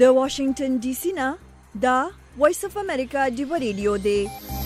د واشنگټن ډي سي نه دا وایس اف امریکا ډیو ریډیو دی.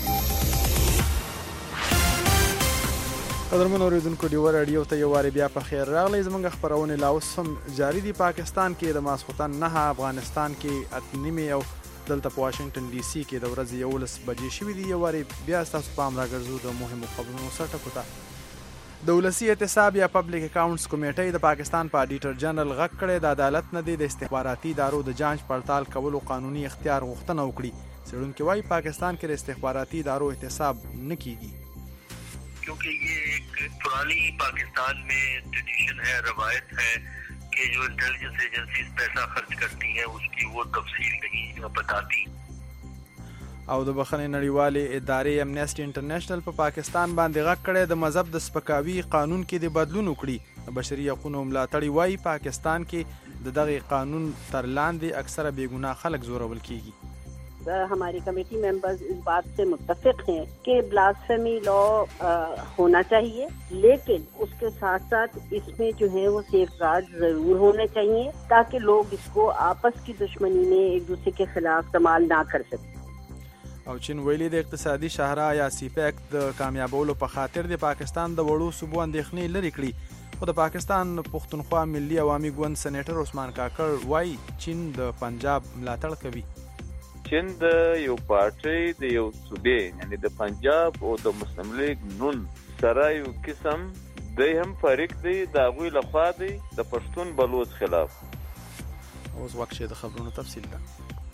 قدرمن اوریدونکو ډیو رادیو ته یو واری بیا په خیر راغلی. زموږ خبرونه لا اوس هم جاری دي. پاکستان کې د ماسخوتن 9، افغانستان کې 8:30 او دلته په واشنگټن ډي سي کې د ورځې 11 بجې شوې دي. یو واری بیا تاسو پام راګرځو د مهمو خبرونو سرټکو ته. د ولسی احتساب یا پبلک اکاونټس کمیټې د پاکستان په اډیټر جنرال غږ کړی د عدالت نه د استخباراتي ادارو د جانچ پړتال کولو قانوني اختیار غوښتنه وکړي. څېړونکي وایي پاکستان کې د استخباراتي ادارو احتساب نه کیږي क्योंकि ये एक पुरानी पाकिस्तान में ट्रेडिशन है, रवायत है कि जो इंटेलिजेंस एजेंसीज पैसा खर्च करती हैं उसकी वो तफसील नहीं बताती. او د بخښنې نړیوالې ادارې امنیسټي انټرنیشنل په پاکستان باندې غږ کړی د مذهب د سپکاوي قانون کې د بدلون وکړي. د بشري حقوقو ملاتړي وایي پاکستان کې د دغه قانون تر لاندې اکثره بېګناه خلک زورول کیږي. हमारी कमेटी मेंबर्स इस बात से मुत्तफिक हैं कि ब्लास्फेमी लॉ होना चाहिए, लेकिन उसके साथ साथ इसमें जो है वो सेफगार्ड जरूर होने चाहिए ताकि लोग इसको आपस की दुश्मनी में एक दूसरे के खिलाफ इस्तेमाल ना कर सकें. او چین ویلي د اقتصادي شاهراه یا سیپیک د کامیابولو په خاطر د پاکستان د وړو صوبو اندېښنې لرې کړي. خو د پاکستان پښتونخوا ملي عوامي ګوند سېنیټر عثمان کاکړ وایي چین د پنجاب ملاتړ کوي. چین د یو پارټي د یو صوبې یعنی د پنجاب او د مسلم لیگ نون سره یو قسم د هم فریق دی د هغوی لخوا دی د پښتون بلوچ خلاف. اوس وخت د خبرونو تفصیل ده.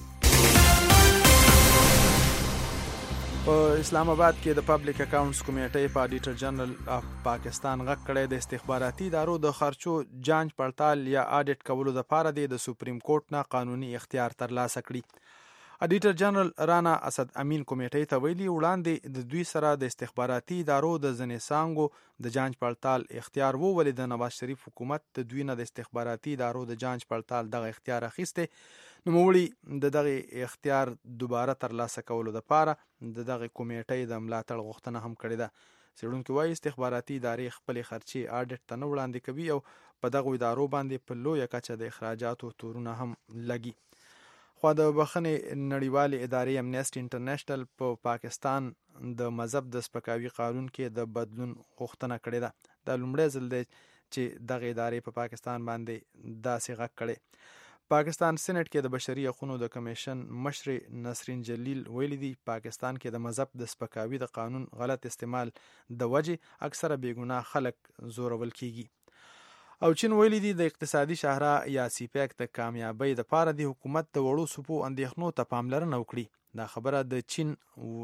په اسلام آباد کې د پبلک اکاونټس کمیټې په اډیټر جنرال اف پاکستان غږ کړی د استخباراتي ادارو د خرچو جانچ پړتال یا اډیټ کولو لپاره د سپریم کورټ نه قانوني اختیار ترلاسه کړي. اډیټر جنرال رانا اسد امین کمیټې ته ویلي وړاندې د دوی سره د استخباراتي ادارو د ځینې څانګو د جانچ پړتال اختیار ولې د نواز شریف حکومت د دوی نه د استخباراتي ادارو د جانچ پړتال دغه اختیار اخیسته. نوموړي د دغه اختیار دوباره ترلاسه کولو لپاره د دغه کمیټې د ملاتړ غوښتنه هم کړې ده. څېړونکي وایي استخباراتي ادارې خپلې خرچې اډیټ ته نه وړاندې کوي او په دغو ادارو باندې په لویه کچه د اخراجاتو تورونه هم لګي. خو د بخښنې نړیوالې ادارې امنیسټي انټرنیشنل په پاکستان د مذهب د سپکاوي قانون کې د بدلون غوښتنه کړې ده. دا لومړی ځل دی چې دغه ادارې په پاکستان باندې داسې غږ کړی. پاکستان سېنیټ کې د بشري حقوقو د کمیشن مشر نسرین جلیل ویلي دي پاکستان کې د مذهب د سپکاوي د قانون غلط استعمال د وجې اکثره بېګناه خلک زورول کیږي. او چین ویلي دي د اقتصادي شاهراه یا سیپیک د کامیابۍ لپاره د حکومت د وړو صوبو اندېښنو ته پاملرنه وکړي. دا خبره د چین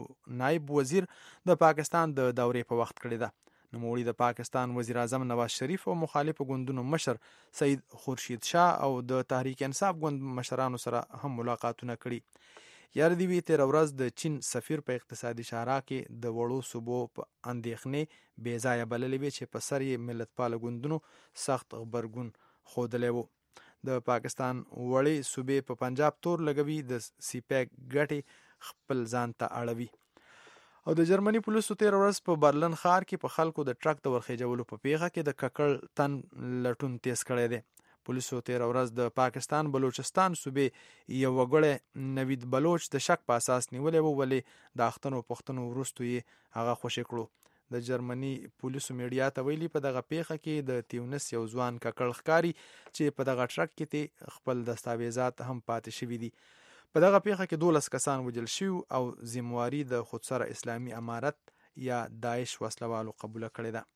نائب وزیر د پاکستان د دورې په وخت کړې ده. نوموړي د پاکستان وزیر اعظم نواز شریف او مخالفو ګوندونو مشر سید خورشید شاه او د تحریک انصاف ګوند مشرانو سره هم ملاقاتونه کړي. یار دی وی تیر ورځ د چین سفیر په اقتصادي شاهراه کې د وړو صوبو په اندېښنې بې ځایه بللې وې چې په سر یې ملتپاله ګوندونو سخت غبرګون ښودلی و. د پاکستان وړې صوبې په پنجاب تور لګوي، د سیپیک ګټې خپل ځان ته اړوي. او د جرمني پولیسو تیر ورځ په برلن ښار کې په خلکو د ټرک د ورخېجولو په پیښه کې د ککړ تن لټون تیز کړی دی. پولیسو تیر ورځ د پاکستان بلوچستان صوبې یو وګړی نوید بلوچ د شک په اساس نیولی و، ولې د اختنو پښتنو وروستو یې هغه خوشې کړو. د جرمني پولیسو میډیا ته ویلي په دغه پیښه کې د تیونس یو ځوان ککړ ښکاري چې په دغه ټرک کې خپل دستاویزات هم پاتې شوي دي. په دغه پیښه کې 12 کسان وژل شوي او ذمواري د خودسره اسلامي امارت یا داعش وسلوالو قبوله کړې ده.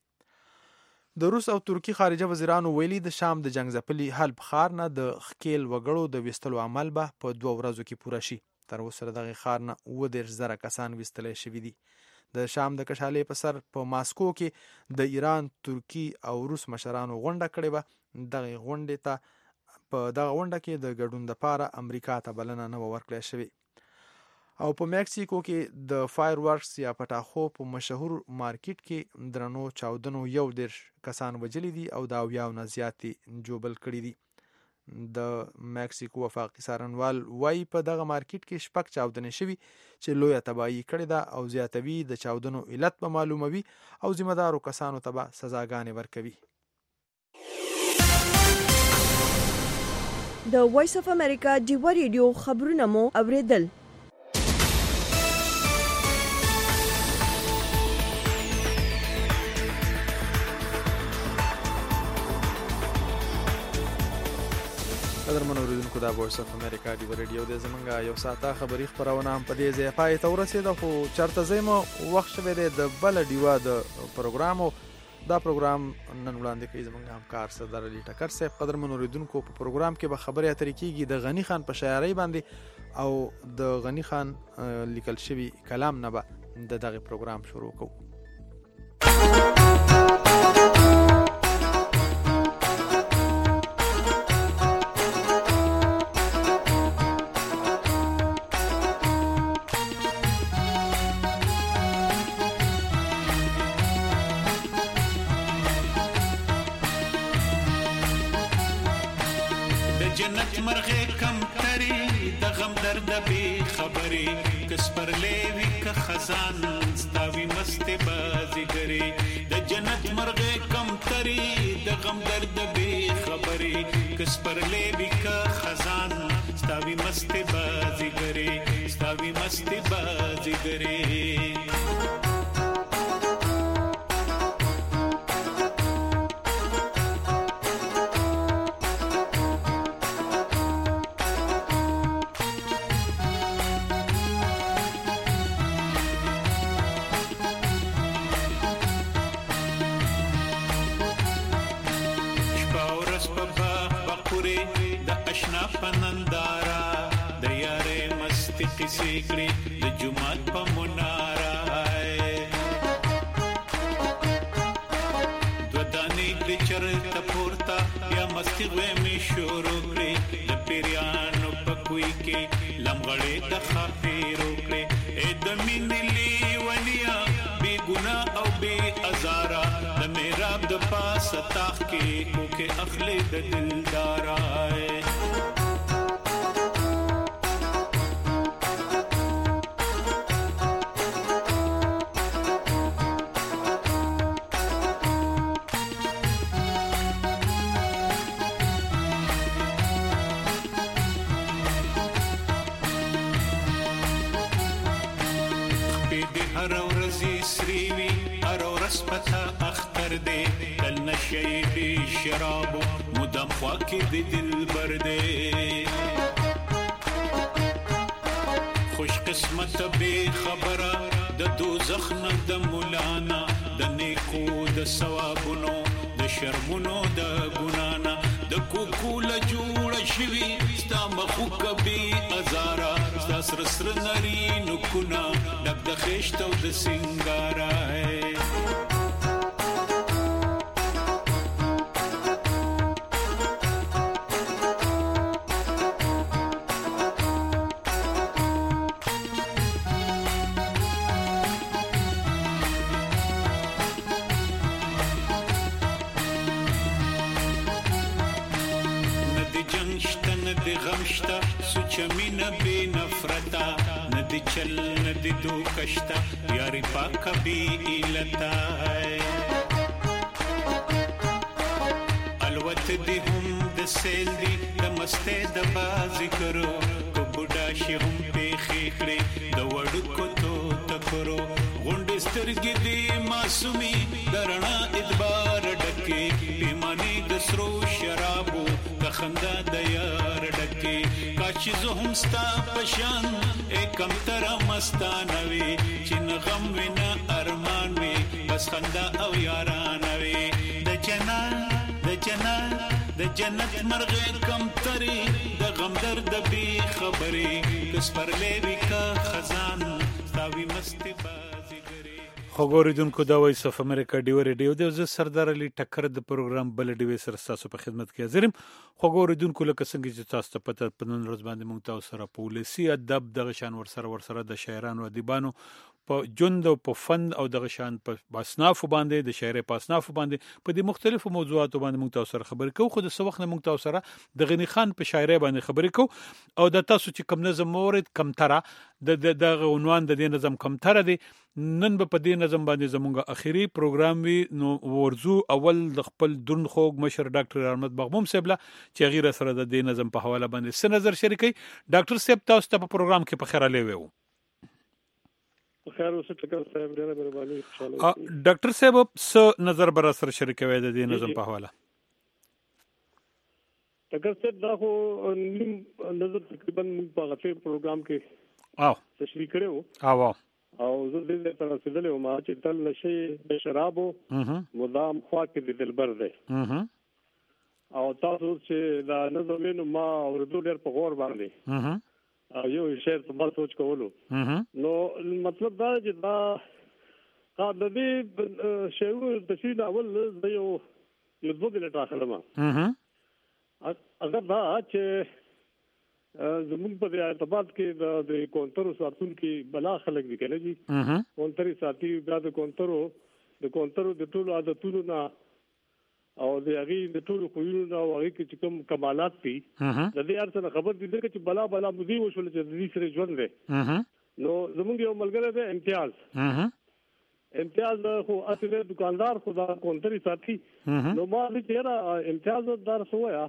د روس او ترکي خارجه وزیرانو ویلي د شام د جنګ ځپلي حلب ښار نه د ښکیل وګړو د ویستلو عمل به په 2 ورځو کې پوره شي. تر اوسه د دغه ښار نه 30,000 کسان ویستلی شوي دي. د شام د کشالې په سر په ماسکو کې د ایران، ترکي او روس مشرانو غونډه کړې وه. دغه غونډې ته په دغه غونډه کې د ګډون لپاره امریکا ته بلنه نه ورکړی شوې. او په مکسیکو کې د فایر ورکس یا پټاخو په مشهور مارکیټ کې درنو چاودنو 11 کسان وژلي دي او د 70 نه زیاتې ژوبل کړي دي. د مکسیکو وفاقي څارنوال وایي په دغه مارکیټ کې 6 چاودنې شوي چې لویه تباهي کړې ده او زیاتوي د چاودنو علت به معلوموي او ذمہ دارو کسانو ته به سزاګانې ورکوي. د وایس اف امریکا ډیو ریډیو خبرونه مو اوریدل. قدرمن اوریدونکو دا وایس اف امریکا ډیو ریډیو د زمونږه یو ساعته خبري خبرونه هم په دې ځای پای ته ورسېده، خو چرته زمو وخت شوی دی د بل ډیوا د پروګرامو. دا پروګرام نن وړاندې کوي زمونږ همکار سردار علي ټکر صاحب. قدرمن اوریدونکو په پروګرام کې به خبرې اترې کیږي د غنی خان په شاعرۍ باندې، او د غنی خان لیکل شوی کلام نه به د دغه پروګرام شروع کوو. جنت مرغه کم تری د غم درد به خبري کس پر لیوی که خزان ستاوی مست بازیګری. د جنت مرغه کم تری د غم درد به خبري کس پر لیوی که خزان ستاوی مست بازیګری، ستاوی مست بازیګری. پنندارا د یارې مستی قصې کړې د جمعات په منارا دو دانې کړې چرته پورته یا مستی غوې می شروع کړې د پیریانو په کوی کې لمغړې د خافیرو کړې اې د مینې لیونیا بی ګناه او بی ازارا د میراب د پاس تاخ کې کوکه اخلي د دلدارا. هر ورځ سریوي هر ورځ پتا اختر دې تل نشي بي شراب مدام خوا کې د دلبر دې خوش قسمت به خبره د دوزخ نه د مولانا د نیکو د ثوابونو د شرمونو د ګنانا د کوکول جوړ شوی ستا مخو کبي ازارا ستا سر سر نری نکونا لک د خشتو د سنگارا. غمشتا سوچ مینا بے نفرتا ندی چل ندی دو کشتا یاری پاک بی ایلتا الوت دی هم د سیل دی د مسته د بازی کرو کو بوډا شي هم په خېخړې د وړ کو تو تکرو غونډ سترګې دی معصومي درنا ادبار ډکه پیمانی د سرو شرابو خندا د یار ډکه کاش زه هم ستا پشان ایکم تر مستانوي چې غم وینا ارمان وي بس خندا او یاران وي. د جنت مرغه کم تری د غم درد بي خبري کس پر لیوی کا خزان تاوی مستی بازیګری. خوګوریدونکو دا وایس اف امریکا ډیو ریډیو دی. زه سردار علي ټکر د پروګرام بل ډیو سره تاسو په خدمت کې حاضر یم. خوګوریدونکو لکه څنګه چې تاسو ته پته په نن ورځ باندې موږ تاسو سره پولیسي ادب دغه شان ورسره د شاعرانو ادیبانو په ژوند او په فن او دغه شان په اصناف باندې د شاعرۍ په اصناف باندې په دې مختلفو موضوعاتو باندې موږ تاسو سره خبرې کوو. خو د څه وخت نه موږ تاسو سره د غنی خان په شاعرۍ باندې خبرې کوو او د تاسو چې کوم نظم مورد کمتره د عنوان د دې نظم کمتره دی. نن په دې نظم باندې زموږ اخیری پروګرام وی نو ورزو اول د خپل درن خوږ مشر ډاکټر احمد بغموم صاحب لا چې غیر سره د دې نظم په حواله باندې څه نظر شریکي. ډاکټر صاحب تاسو ته په پروګرام کې په خیر علي وو. خیر اوسه ټکر صاحب ډیره مهرباني خوشاله. ډاکټر صاحب څه نظر بر سره شریکوي د دې نظم په حواله؟ ټکر صاحب دا خو نظر تقریبا موږ په غته پروګرام کې تشریح کړو او زه دې تر رسیدلې ما چې تل نشي د شرابو مدام خوا کې د دلبر دی او تاسو چې دا نظم نو ما اوردو ډېر په غور باندې یو شعر په بل سوچ کولو نو مطلب دا چې دا قاعده دې شعر د شي اول د یو دوه د داخله ما اگر دا چې زموږ په ارتباط کې د کونترو ساتون کې بلا خلک دي کنه جی کونتري ساتي د کونترو د ټولو عادتونو نه او د هغه د ټولو خوونو او هغه کې کوم کمالات دي د دې ارڅه خبر دي چې بلا مودي وشول چې د دې سره ژوند دی. نو زموږ یو ملګری دی امتیاز خو اصله دکاندار خدا کونتري ساتي نو ما دې چیرې امتیاز دار سویا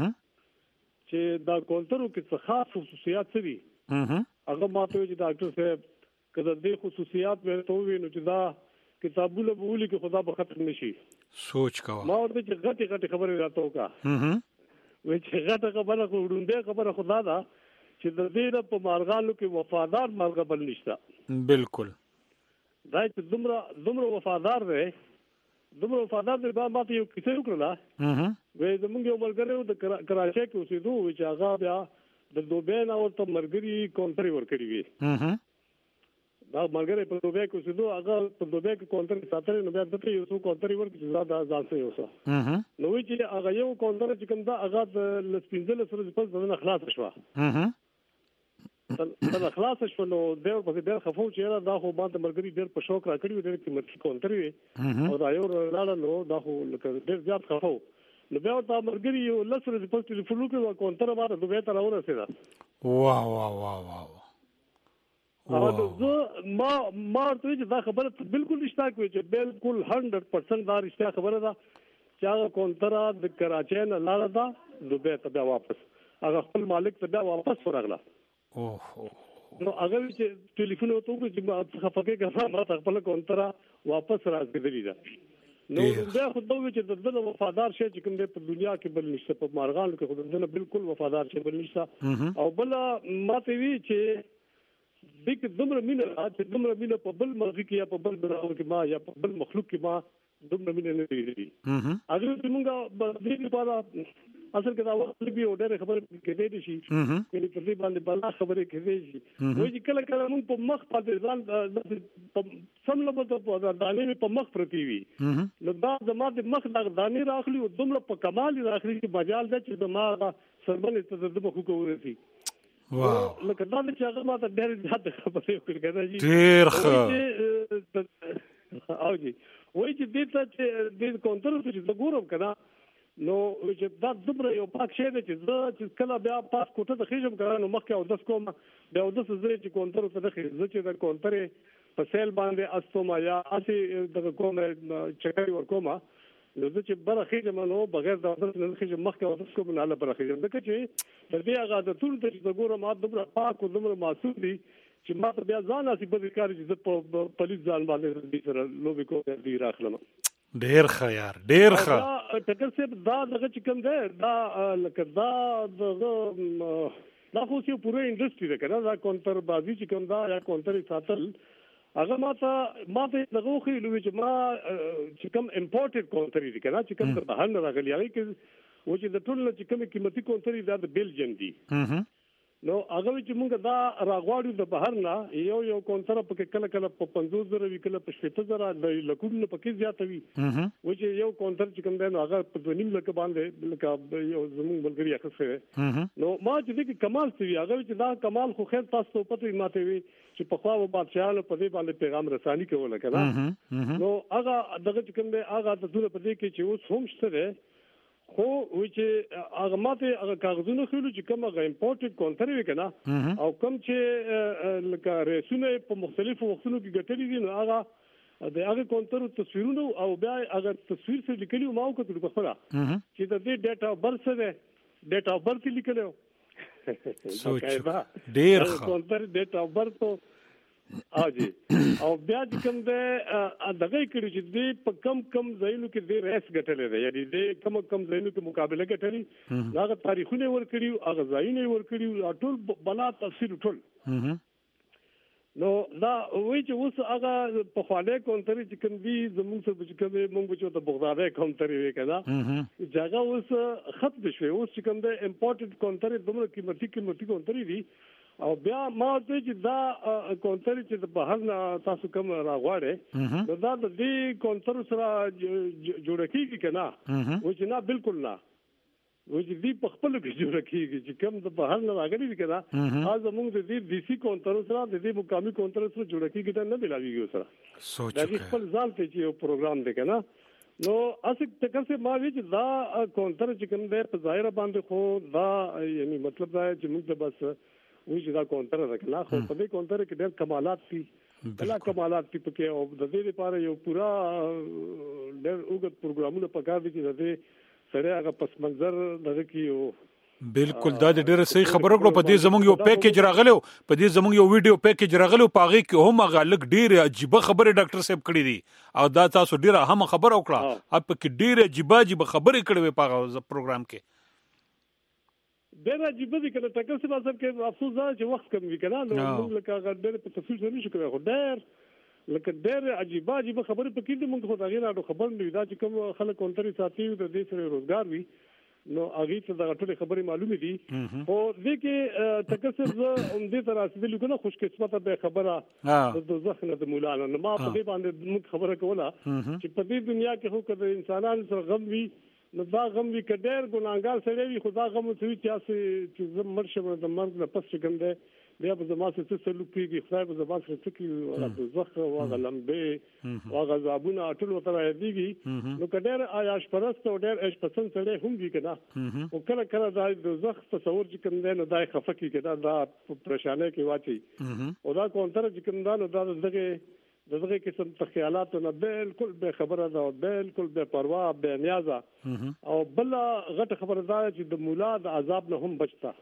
چې دا کونترو کې څه خاص خصوصیات دي هغه ما ته چې ډاکټر صاحب کله دې خصوصیات مې ته وینم چې دا کتابونه بولی کې خدا به ختم نشي سوچ کا ما ورته چې غټي خبره راته وکا وې چې غټه خبره وړاندې خبره خدا دا چې د دې په مارغانو کې وفادار مارغه بل نشته. بالکل دا چې دومره وفادار دی دا ماته یو کیسه وکړه وې زمونږ یو ملګری د کراچۍ کې اوسېدو چې هغه بیا د دوبۍ نه ورته مرګري کونتري ورکړي وي دا ملګری په دوبۍ کې اوسېدو هغه په دوبۍ کې کونتري ساتل نو بیا دته یو څو کونتري ورکړي دا ځان څه یو څه نو چې هغه یو کونتري چې کوم دا هغه د لسپینځل سره په ځنه خلاص شو دا خلاص شو نو ډېر خفو چې دا خو باندې مرګري ډېر په شوق راکړي ډېر قیمتي کونتري او دا یو لاله نو دا خو ډېر زیات خفو نو بیا دا مرګري یو لسره په ټلیفون کې کونتر باندې دوبۍ ته راورسېده. واه ما ورته چې دا خبره بالکل نشته کوي چې بالکل 100% دا رښتیا خبره ده چې هغه کونترا د کراچۍ نه لاړه ده دوبۍ ته بیا واپس هغه خپل مالک ته بیا واپس ورغله. نو هغه چې ټلیفون وته کوي چې ما خفقه کړه ما خپل کونترا واپس راځي ده نو بیا خو دوی چې د وفادار شي چې کوم په دنیا کې بل نشته په مارغانو کې خو دنه بالکل وفادار شي بل نشته او بل ماته وی چې دغه دومره مینه په بل مرغی کې یا په بل براو کې ما یا په بل مخلوق کې ما دومره مینه نه لري هغه څنګه د دې لپاره اصل کې دا وخت به ډېر خبر کې دي شي کله په دې باندې بل خبرې کې دي وایي چې کله موږ په مخ پاتې ځان سم له په دانې په مخ پرتی وي نو دا زما د مخ د دانې راخلي او دومره په کمال راخلي چې مجال ده چې زما سربل ته د مخ کووري واو لکه دا چې هغه ما ته ډېر زیات خبرې وکړې جی ډېر ښه او جی وایي چې دې ته چې د کونتر چې زګورم کنه نو چې دا دومره یو پاک شی دی چې کله بیا پاس کوټه د خېجم کړه نو مخکې او داس کوم بیا او داس زه چې کونتر ته د خېز چې د کونتر په سیل باندې استوما یا اسی د کوم چکري ورکوما نو چې بل خېجم نو بغیر د داس نه خېجم مخکې او داس کوم نه له بل خېجم دغه چې د دې هغه د ټول ته زګورم ما دومره پاک او دومره معصوم دي چې ما ته بیا ځان اسی په کار چې په پولیس ځان باندې د سره لوبي کوم دی راخلم. ډېر ښه یار ډېر ښه ټکر صاحب دا دغه چې کوم دی دا لکه دا خو یو پوره انډستری ده کنه دا کونتر بازی چې کوم دا یا کونتر ساتل هغه ماته دغه خو لوي چې ما چې کوم امپورټډ کونتر دي کنه چې کوم د بهر نه راغلي هغه کې و چې د ټول چې کوم قیمتي کونتر دا د بیلجیم دي نو هغه چې موږ دا راغواړو د بهر نه یو کونتر په کله کله په 50,000 وی کله په 70,000 د لکونو په کې زیات وي و چې یو کونتر چې کوم دی نو هغه په 2.5 لک باندې لکه یو زموږ بلګری اخیسته نو ما چې دغه کمال سی هغه چې دا کمال خو خیر تاسو پته ماته وي چې په خوا و بادشاہانو په دې باندې پیغام رساني کوله کنه نو هغه دغه چې کوم دی هغه د دوه په دې کې چې اوس هم شته خو چې هغه ماته هغه کاغذونه خلو چې کومه امپورټډ کونتر وی کنه او کوم چې لکه رسونه په مختلفو وختونو کې ګټلې دي نو هغه د هغه کونتر تصویرونه او بیا هغه تصویر سره لیکلي ما او کتل په خلا چې د دې ډیټا برث سره ډیټا برث لیکلو سوچ ډیر کونتر ډیټا برث اجي او بیا چې کوم د دغه کړي چې د په کم ځایونو کې د ریس غټلې ده یعنی د کم ځایونو کې مقابله غټلې هغه تاریخونه ور کړیو هغه ځایونه ور کړیو ټول بنا تفسیر ټول نو دا وایي چې اوس هغه په خاله کونتر چې کوم دي زموږ څخه چې کوم موږ چې د بغداد کونتر وی کړه ځکه اوس خط بشوي اوس چې کوم د امپورټډ کونتر دومره قیمتي کونتر دي او بیا ما ته چې دا کونتر چې د بهر نه تاسو کوم راغواړي دا د دې کونتر سره جوړ کیږي کنه و چې نه بالکل نه و چې دې په خپل کې جوړ کیږي چې کوم د بهر نه راغلي کنه از موږ د دې دیسی کونتر سره د دې مقامي کونتر سره جوړ کیږي دا نه ملاويږي سره سوچ دا خپل ځان ته چې یو پروګرام دی کنه نو اسه تکه سه ما وی چې دا کونتر چې کوم دی په ظاهر باندې خو دا یعنی مطلب دا چې موږ بس وی چې دا کونتر راکلا خو په دې کونتر کې ډېر کمالات دي بلا کمالات په کې او د دې لپاره یو پورا ډېر اوږد پروګرامونه پکار دي چې د دې سره هغه پس منظر دغه کې یو بالکل دا ډېر صحیح خبره کړو په دې زمونږ یو پیکیج راغلو په دې زمونږ یو ویډیو پیکیج راغلو پاغي کې هم هغه لګ ډېر عجیب خبره ډاکټر صاحب کړی دي او دا تاسو ډېر هم خبره وکړه اپ کې ډېر عجیب خبره کړې وي په پروګرام کې ډېر عجیب دي کنه تکل څه باسم کې افسوس ده چې وخت کم وی کنه نو موږ لکه ډېر په تفصیل سره نشو کوي خو ډېر عجیب خبره پکې دي موږ خو دا غیر خبر نه وي دا چې کوم خلک کونتري ساتي د دې سره روزګار وي نو هغه څه دا ټول خبرې معلومه دي او دې کې تکل څه دې تر رسیدل کنه خوش قسمته به خبره د ځخنه د مولانا نو ما په دې باندې موږ خبره کوله چې په دې دنیا کې خو کله انسانانو سره غم وي نو دا غم وی کډیر ګناګار سره وی خدا غم وسوي چې زم مرشم د مرګ نه پس څنګه دی بیا په زما سره څه سلوک کیږي خدای په زما سره څه کوي او د زخه او غلمبه او غزابونه ټول وتره دیږي نو کډیر عیاش پرست او ډیر عیش پسند سره هم وی کنه او کله کله د زخ تصور چې کوم دی نو دای خفقي کنه دا پریشانه کې واچي او دا کونتر چې کوم دا نو دا دغه قسم تخیلات نه بالکل به خبره ده بالکل به پروا به نیازه او بل غټ خبره ده چې د مولا د عذاب نه هم بچتا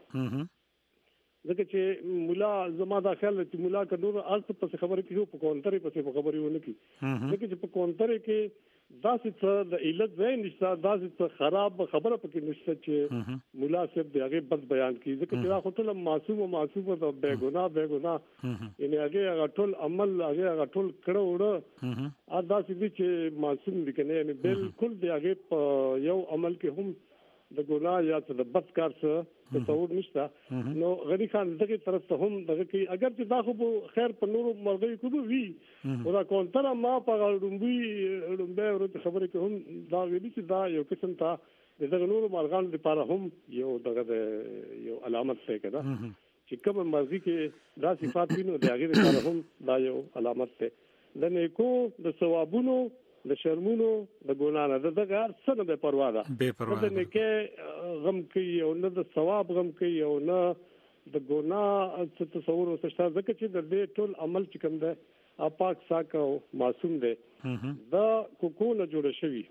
ځکه چې مولا زما دا خیال چې مولا کډور ارث په خبره کې په کونتري په خبري ونه کی ځکه چې په کونتري کې داسې څه د علت ځای نشته داسې څه خراب خبره پکې نشته چې مولا صاحب د هغه بد بیان کوي ځکه چې دا ټول معصوم د بے ګناه یعنی هغه ټول عمل هغه ټول کړه وړه ا داسې دي چې معصوم دي کنه یعنی بالکل دی هغه یو عمل کې هم د ګناه یا د بد کار څخه تصور نشته نو غنی خان دغه طرف ته هم دغه کې اگر چې دا خو خیر په نورو مرګي کوو وی او دا کونتر ما په لومبه ورته خبره کې هم دا ویلي چې دا یو قسم ته دغه نورو مرغان لپاره هم یو دغه یو علامت څه کړه چې کوم مرضی کې دا صفات وینو د هغه لپاره هم دا یو علامت ده د نیکو د ثوابونو د شرمونو د ګناه نه دغه هر څه نه به پروا ده د نیکه غم کوي او نه د ثواب غم کوي او نه د ګناه څه تصور او څه ځکه چې د دې ټول عمل چې کوم ده پاک ساک او معصوم ده دا کوکو نه جوړ شوی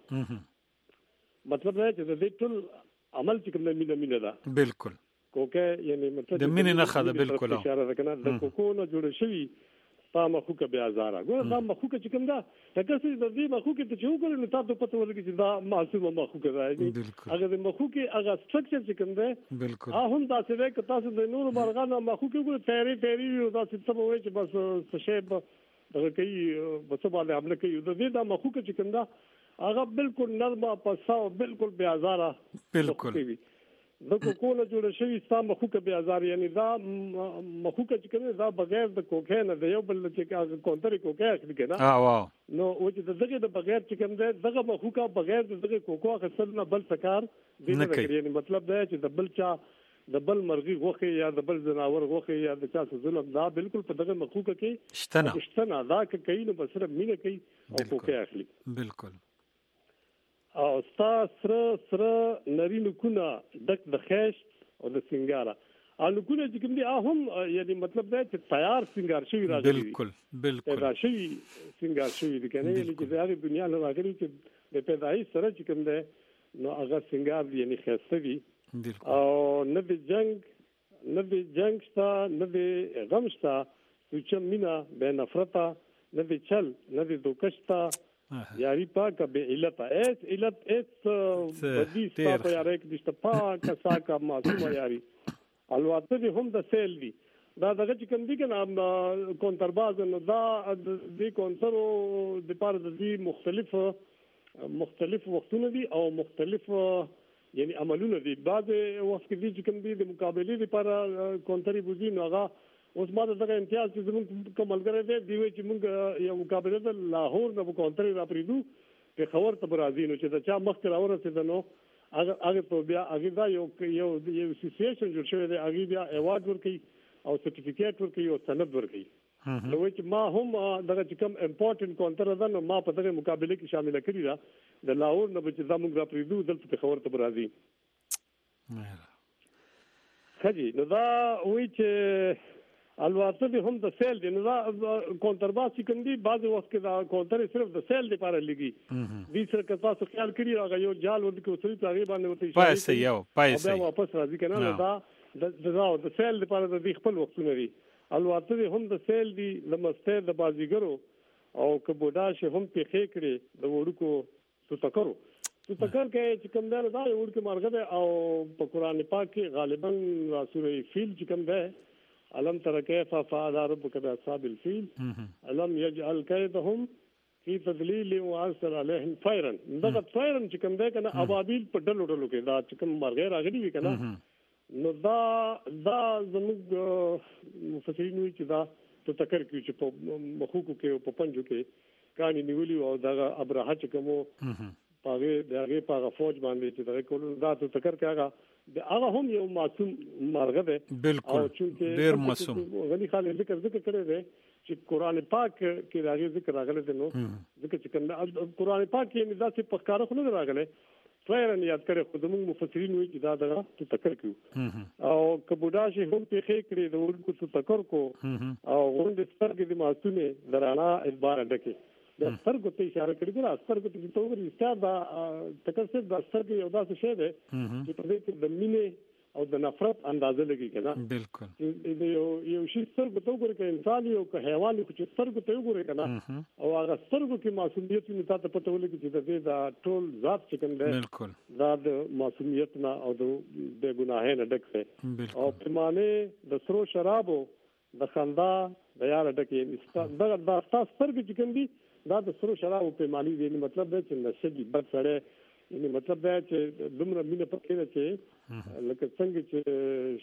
مطلب دا چې د دې ټول عمل چې کوم ده مینه ده بالکل کوکه یعنی مطلب د مینه نه خاله بالکل اشاره ده کنه د کوکو نه جوړ شوی تا مخوکه بیا زارا ګور دا مخوکه چې کوم دا تاسو د دې مخوکه ته چې وګورئ نو تاسو پته ولګی چې دا معصومه مخوکه ده هغه د مخوکه هغه سټرکچر چې کوم ده بالکل هم دا څه ده چې تاسو د نور مرغانو مخوکه ګور تیری دا څه ته وایي چې بس څه شی دغه کوي بس باندې عمل کوي د دې دا مخوکه چې کوم دا هغه بالکل نرمه پسا بالکل بیا زارا بالکل د کوکو نه جوړ شوی ستا مخوکه بیا ازار یعنی دا مخوکه چې کوي دا بغیر د کوکه نه د یو بل چې کونتري کوکه اخلي کنه نو او چې دغه د بغیر چې کوم ده دغه مخوکه بغیر دغه کوکو اخستل نه بل سکار دی نه کوي یعنی مطلب دا چې د بل چا د بل مرغي غوخه یا د بل زناور غوخه یا د چا ظلم دا بالکل په دغه مخوکه کې شتنه دا کوي نو بس صرف مینه کوي او کوکه اخلي بالکل او ستا سره نری نکونه دک د خیش او د سنگاره او نکونه چې کوم دي هم یعنی مطلب دا چې تیار سنگار شوی راځي بالکل راځي سنگار شوی دي کنه یعنی چې د دنیا له راغلي چې د پیدایش سره چې کوم ده نو هغه سنگار یعنی خسته دي او نه د جنگ شته نه د غم شته چې مینا به نفرت نه د چل نه د دوکشتا یاري پاک به علت بدی ستا په یاري کې دشته پاک ساکا معصومه یاري الواته هم د سیل دي دا دغه چې کوم دي کنه کونترباز نو دا د کونترو د پاره د مختلف وختونه دي او مختلف یعنی عملونه دي بعض وخت کې چې کوم دي د مقابله لپاره کونتري بوزي نو هغه اوس ما دغه امتیاز چې زموږ کوملګره دي دی چې موږ یو مقابله د لاهور نه کونتري را پریدو په خبر ته برازي نو چې دا چا مخ راوړل څه نو هغه ته بیا هغه دا یو اسوسییشن جوړ شوی دی هغه بیا ایوارډ ورکړي او سرټیفیکیټ ورکړي او سند ورکړي نو چې ما هم دغه چې کوم امپورټنت کونتر ده نو ما په دغه مقابله کې شامل کړی دا د لاهور نه چې زموږ را پریدو دلته په خبر ته برازي خجی نو دا وی چې الواته هم د سیل دی نو دا کونترباز چې کوم دی بعض وخت کې دا کونتر صرف د سیل لپاره لګي دي سره که تاسو خیال کړی هغه یو جال ورته کوڅې تغییر باندې ورته پیسې واپس راځي کنه دا د سیل لپاره د خپل وختونه دی الواته هم د سیل دی لمسته د بازیګرو او کبوډا شه هم پیخې کړي د وړکو ستکرو کې چې کوم دا وړکو مارغه او په قران پاک کې غالبا سورې فیل چې کوم ده علم تر کیف فعل ربک باصحاب الفیل علم یجعل کیدهم فی تضلیل وارسل علیهم فیرا دغه فیرا چې کوم ده کنه ابابیل په ډلو کې دا چې کوم مارغه راغلي وي کنه نو دا زموږ مفسرین وی چې دا ته تکر کې چې په مخوکو کې په پنجو کې کانی نیولی او دا ابراهه چې کومو پاغه دغه پاغه فوج باندې چې دا کول دا ته تکر کې هغه هم یو معصوم مارغه ده بالکل ډیر معصوم غني خالد ذکر کړی دی چې قران پاک کې راغلی ذکر راغلی دی نو ذکر چې کنه قران پاک کې دا څه پخکاره خو نه راغلی فایرن یاد کړی خو زموږ مفسرین وایي چې دا دغه تکر کیو او کبوډا شي هم په خې کړی د ورکو څه تکر کو او غوند سترګې د ماسونه درانا اعتبار ډکه د سترګو ته اشاره کړی دا سترګو ته چې توګه استاد دا تکر څه د سترګې یو داسې شی دی چې په دې کې د مینې او د نفرت اندازه لګي کنه بالکل یو شی سترګو ته وګورئ چې انسان یو که حیوان چې سترګو ته وګورئ کنه او هغه سترګو کې معصومیت نه تاسو پته ولګي چې دا ټول ذات چې کوم دی بالکل دا د معصومیت نه او د ګناه نه ډک دی او پیمانه د سرو شرابو د خندا د یار ډکې دا تاسو سترګو چې کوم دی دا د سرو شرابو پیمانی دی مطلب دا چې نشي بد سره یعنی مطلب دا چې دومره مینه پکې ده چې لکه څنګه چې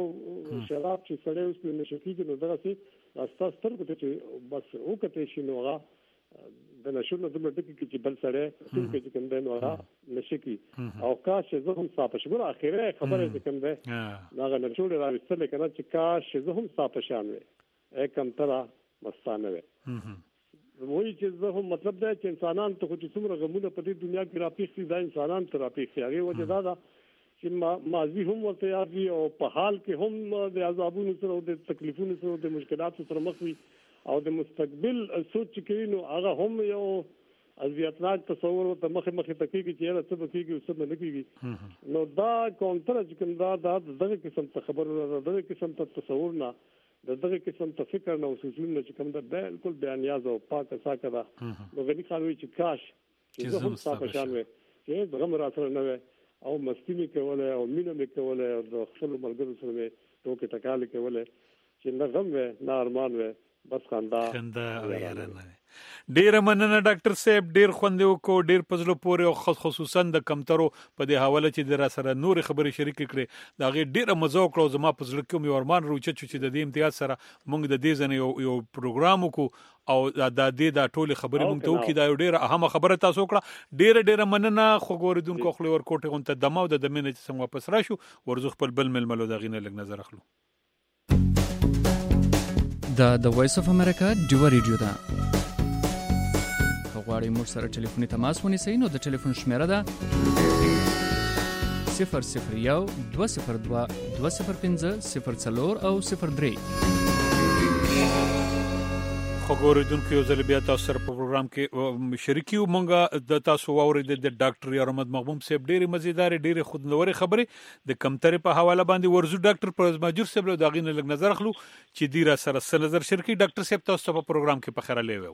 شراب چې سره اوس نه شکیږي نو دا چې تاسو سترګو ته چې بس وکته شي نو هغه د نشونه دومره ټکی چې بل سره څنګه چې کوم دی نو هغه نشکی او کاش زه هم صاحب شګور اخیره خبره چې کوم دی هغه نه جوړ راوستل کنه چې کاش زه هم صاحب شان وې کم ترا مستانه وې وایي چې زه هم مطلب دا چې انسانان ته خو چې څومره غمونه په دې دنیا کې راپېښ دا انسانان ته راپېښ هغه وجه دا چې ماضي هم ورته یاد وي او په حال کې هم د عذابونو سره او د تکلیفونو سره او د مشکلاتو سره مخ وي او د مستقبل سوچ کوي نو هغه هم یو اذیتناک تصور ته مخه تکیږي چې هر څه بکیږي او څه نه کیږي نو دا کونتر چې کوم دا دغه قسم ته خبر دغه قسم ته تصور نه دغه قسم ته فکر نه وسوسونه چې کوم دا بالکل بیانیاز او پاک ساکه دا نو غني خان وی چې کاش چې زه هم صاحب شان وې چې غم را سره نه او مستی می کوله او مینه می کوله او د خپل ملګرو سره می ټوکې ټکالې کوله چې نه غم و نه ارمان و بس خندا او یارانه ډیر مننه ډاکټر صاحب، ډیر خوند وکړو، ډیر پزلو پورې او خصوصا د کمترو په دې حواله چې در سره نور خبرې شریک کړې دا غي ډیره مزه وکړو. زما پزلو کې مې ورمان روچ چې د دې امتیاز سره مونږ د دې ځنې یو پروګرام وکړو او د دې دا ټول خبرې مونږ ته وکړي. دا ډیره اهمه خبره تاسو وکړه. ډیره مننه. خو ګوردونکو خپل ورکوټه غونته دمو د دمنه چې څنګه واپس راشو ورزخ خپل بل ململو دا غینه لګ نظر اخلو. د وایس اف امریکا ډیو ریډیو دا غواړئ موږ سره ټلیفوني تماس ونیسئ نو د ټلیفون شمیره ده 001 202 205 04 او 03. خبردونکو یو ځل بیا تاسو سره په پروګرام کې شریکیو. مونږه د تاسو واورید د ډاکټر یارمد مغبوم صاحب ډېری مزیدار ډېری خودنوري خبرې د کمترې په حواله باندې ورزو. ډاکټر پرویز ماجور صاحب له داغینه لګ نظر اخلو چې دی را سره سره نظر شریکي. ډاکټر صاحب تاسو په پروګرام کې په خیره لیوو.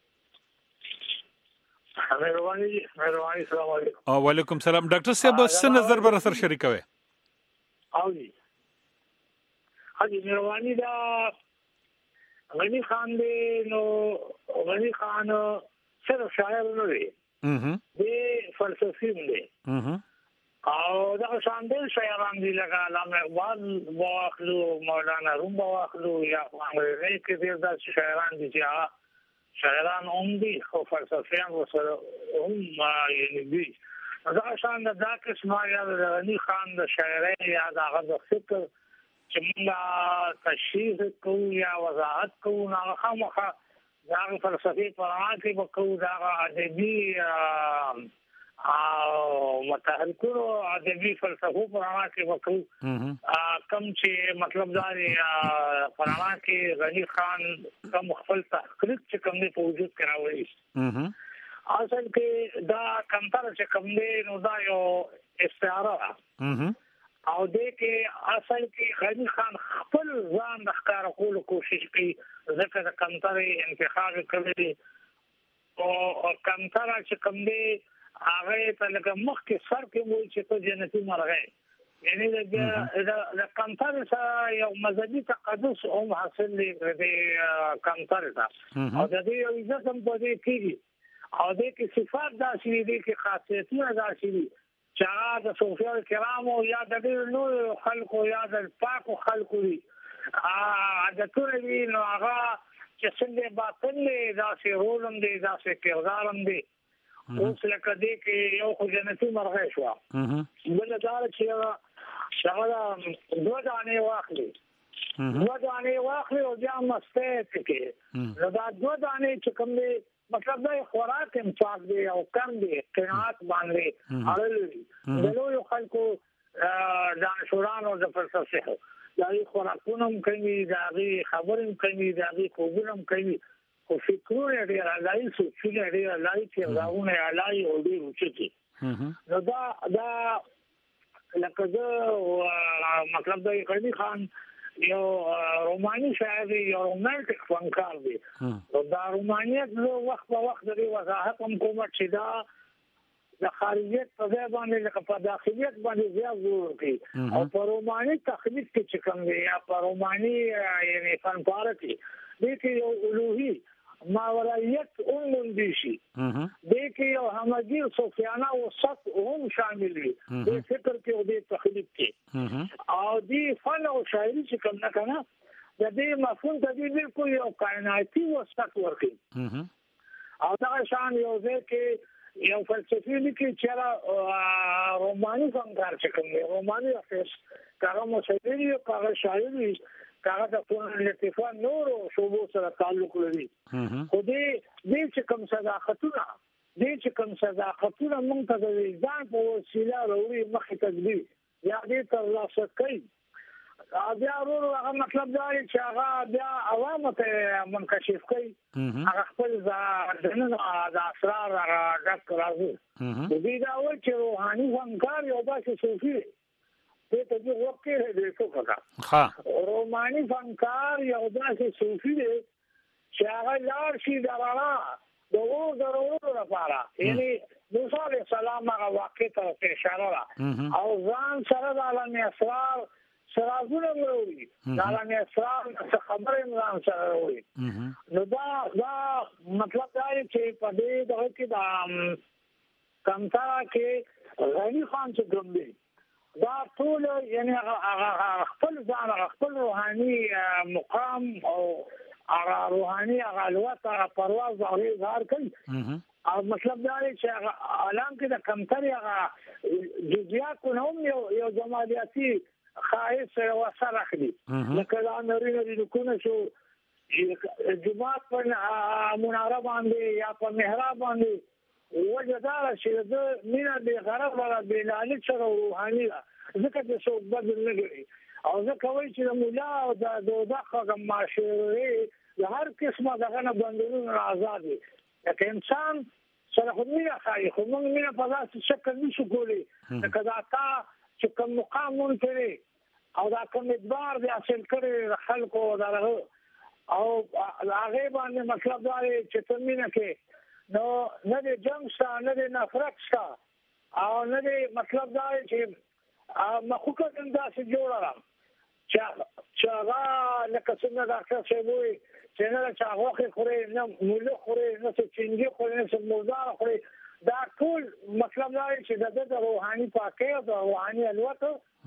مهرباني سلام علیکم. وعلیکم سلام. ډاکټر صاحب څه نظر بر سره شریکوي؟ او جی حاجی مهرباني دا غنی خان دی. نو غنی خان صرف شاعر نه دی، دی فلسفي دی او دا شاندل شاعران دي لکه علامه اقبال واخلو، مولانا روم واخلو، یا انګریزي کې ډېر داسې شاعران دي چې شاعران هم دي خو فلسفیان ورسره هم یعنې دي. دا شان د دا قسمه یا د غني خان د شاعرۍ یا د هغه د فکر چې موږ تشریح کوو یا وضاحت کوو نو هغه خامخا د هغه فلسفي په رڼا کې به کوو. د هغه ادبي او متحرکونو ادبي فلسفو په رڼا کې به کوو. کم چې مطلب دا دی په رڼا کې غني خان کم خپل تحقیق چې کوم دی په وجود کې راوړي. اصل کې دا کمتر چې کوم دی نو دا یو استعاره او دې کې اصل کې غني خان خپل ځان د ښکار کولو کوشش کوي ځکه د کمترې انتخاب کړی او کمتر چې کوم دی هغه ته لکه مخکې سر کې وایي چې ته جنتي مرغۍ یعنی د کمتر سره یو مذهبي تقدس هم حاصل دی د کمتر ته او د دې یو عزت هم په دې کېږي او دې کې صفات داسې دي کې خاصیتونه داسې دي چې هغه د صوفیانو کرامو یا د ډېرو نورو خلکو یا د پاکو خلکو دي عادتونه دي. نو هغه چې څنګه باطن دی داسې رول هم دی داسې کردار هم دی. اوس لکه دې کې یو خو جنتي مرغۍ شوه، بل دا چې هغه دوه دانې واخلي او بیا مستې پکې نو دا دوه دانې چې کوم دی مطلب دا خوراک هم پاک دی او کم دی قناعت باندې اړه لري. د لویو خلکو دانشورانو د فلسفې دا خوراکونه هم کوي، دا خبرې هم کوي، دا خوبونه هم کوي خو فکرونه ډېر علایي سوچونه ډېر علایي کردارونه علایي او ډېر اوچتي. نو دا لکه زه مطلب دا غني خان یو روماني شاعر دی، یو رومانټیک فنکار دی. نو دا رومانیت زه وخت په وخت د دې وضاحت هم کوم چې دا د خارجیت په ځای باندې لکه په داخلیت باندې زیات زور کوي او په روماني تخلیق کې چې کوم دی یا په روماني یعنې فنکاره کې دې کې یو الوهي ماورایت موندي شي، دې کې یو همغږي صوفیانه او سط هم شامل وي دې فکر کې او دې تخلیق کې او دې فن او شاعري چې کوم نه کنه د دې مفهوم ته دې بالکل یو کائناتي وسط ورکړي او دا شان یو ځای کې یو فلسفي لیکي چې روماني فنکار چې کوم دی روماني افس کاغه موسیقي او کاغه شاعري کاغه د فنون لطیفه نور شوبو سره تعلق لري. خو دې چې کوم صداقتونه موږ ته د ځان په وسیله وروړي مخې تدبیر یا دې ترلاسه کوي بیا ورو هغه مطلب دا چې هغه بیا عوامو ته منکشف کوي هغه خپل ځانونه د اسرار هغه ډک راځي. دې دا و چې روحاني فنکار یو داسې صوفي ته دې وکړي دې څه وکړه روماني فنکار یو داسې صوفي دی چې هغه لار شي درانا د ورو لپاره یعنی موسی علیه السلام هغه واقع ته اشاره او ځان سره د عالم اسرار سرازونه وروي دا نه اسرار خبره امران سره وروي نو دا مطلب دا چې په دې دغه کې دا کمتا کې غنی خان چې ګمبي دا ټول یعنی خپل ځان خپل روحاني مقام او روحاني غلوات پرواز او اظهار کوي او مطلب دا چې عالم کې د کمتري جزئیات کوم یو جمالیاتي خاص وسره اخلي لکه دا نوري کوونه شو جمعات په مناره باندې یا په محراب باندې وجدار چې د مینا به غرض ولا به لالي سره روحاني ځکه چې څو بدل نه کوي او ځکه وایي چې مولا او د دغه معاشره هر قسمه دغه نه بندونه آزاد دي لکه انسان سره خدمت کوي خو موږ مینا په داسې شکل نشو کولی لکه دا تا چې کوم مقام مونږ کړی او دا کوم ادبار دی اصل کړی خلکو دغه او هغه باندې مطلب دا چې تمینه کې نو نه د جنگ سره نه د نفرت سره او نه د مطلب دا چې مخکې انداز جوړه چې هغه لکه څنګه ډاکټر صاحب وایي چې نه چې هغه خوري نه مولا خوري نه چنجي خوري نه مردار خوري دا ټول مطلب دا چې د روحاني پاکي او روحاني الوت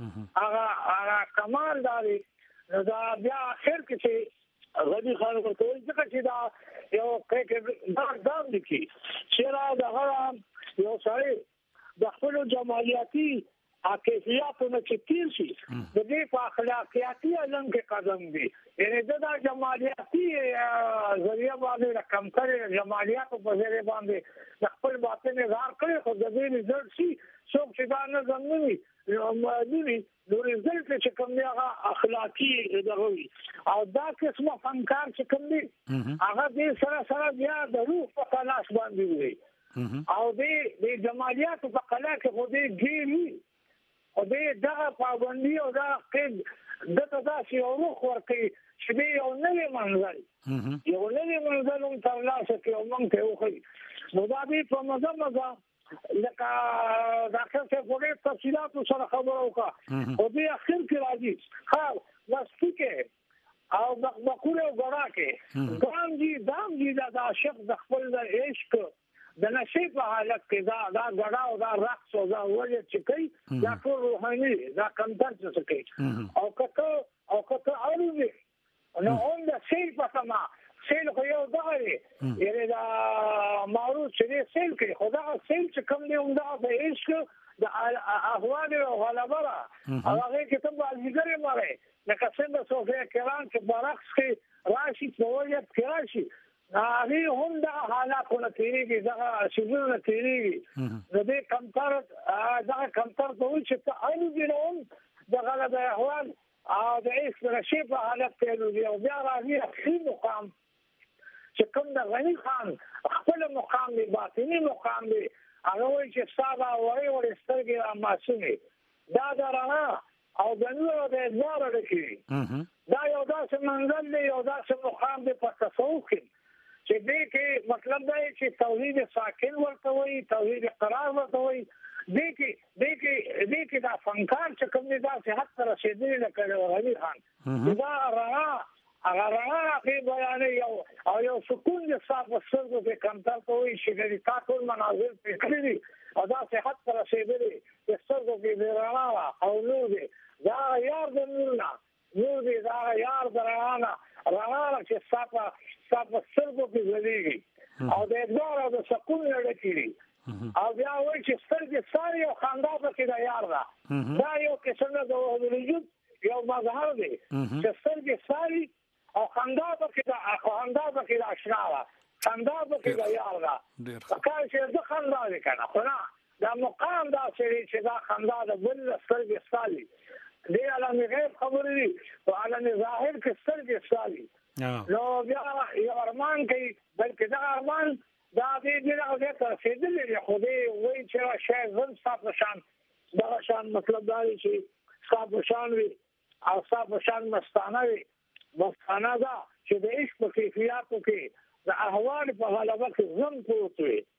هغه کمال دی نو دا بیا اخر کې چې غنی خان ورته وایي چې دا یو کې دا دي چې را دغه یو سړی د خپل جمالیاتي کیفیتونه چې تیر شي د دې په اخلاقیاتي علم کې قدم دی یعنی دا جمالیاتي ذریعہ باندې کم کړي جمالیات په ذریعہ باندې خپل باطن اظهار کړي خو د دې رزلټ شي څوک چې دا نه زموږي نو رزلټ چې کوم دی هغه اخلاقی دغوي او دا قسمه فنکار چې کوم دی هغه دې سره بیا د روح په خلاص باندې وي او دې جمالیات په کلا کې خو دې ګیری او دې دا پابندي او دا کې دغه داسې روح ورکي چې یو نوې منځل هم ترلاسه کوي او موږ ته وخی نو دا به په مزه لکه ډاکټر څه په تفصیلات سره خبرو کا او دې اخر کې راځي ها واستیکه او مقوله غوړه کې دام دا عاشق د خپل د عشق د نشي په حالت کې دا غړا او دا رقص او دا ولې چې کوي دا ټول روحاني دا کمتر څه کوي او کته اوري نو اون د سیل په سما سیل خو یو دغه یعنی دا معروف چې سیل کوي خدا سیل چې کوم دی دا د عشق د احوال او غلبره هغه کې ته بازیګر ماره لکه څنګه صوفیا کرام چې برعکس کې راشي په وجه کې راشي هغه هم دا حالاتونه تیریږي دا شیزونه تیریږي د دې کمتر ته وایي چې اړو دي نو د غلبه احوال او د ایس رشي په حالت کې دی او بیا راځي خپل مقام چې کوم د غنی خان خپل مقام دی باطنی مقام دی هغه وایي چې صاحب وایي ورستګي ماسومي دا درانه او د نور د ادوار لري دا یو داسې منځل دی یو داسې مقام دی په تصوف کې چې دې کې مطلب دا چې توحید ساکن ورته وایي توحید قرار ورته وایي دې کې دا فنکار چې کوم دی دا صحت سره رسیدلی لکه غنی خان دا رڼا کې بیان یو سکون د صاحب سرګو کې کمتر کوي چې د تاسو مناظر فکرې دي او دا صحت سره رسیدلی د سرګو کې رڼا او نور دی دا یار د نور دی دا یار د رڼا چې صاحب سرګو کې ځلېږي او د ادوار او د سکون لړکې او بیا وایي چې سترګې ساري او خندا پکې د یار دا یو قسم د وجود یو مظهر دی چې سترګې ساري او خندا پکې د اشنا خندا پکې د یار کار چې د خندا دی کنه خو نه دا مقام دا چې دا خندا د بل سترګې ساري دی علامه غیب خبرې دي او علامه ظاهر کې سترګې ساري نو بیا یو ارمان کوي بلکې دا ارمان دا دې هغه ته رسیدلی خو دې وایي چې شاید زم صاحب شان مطلب دا دی چې صاحب شان وي او صاحب شان مستانه وي مستانه دا چې د عشق په کیفیتو کې د احوال په غلبه کې زم پروت وي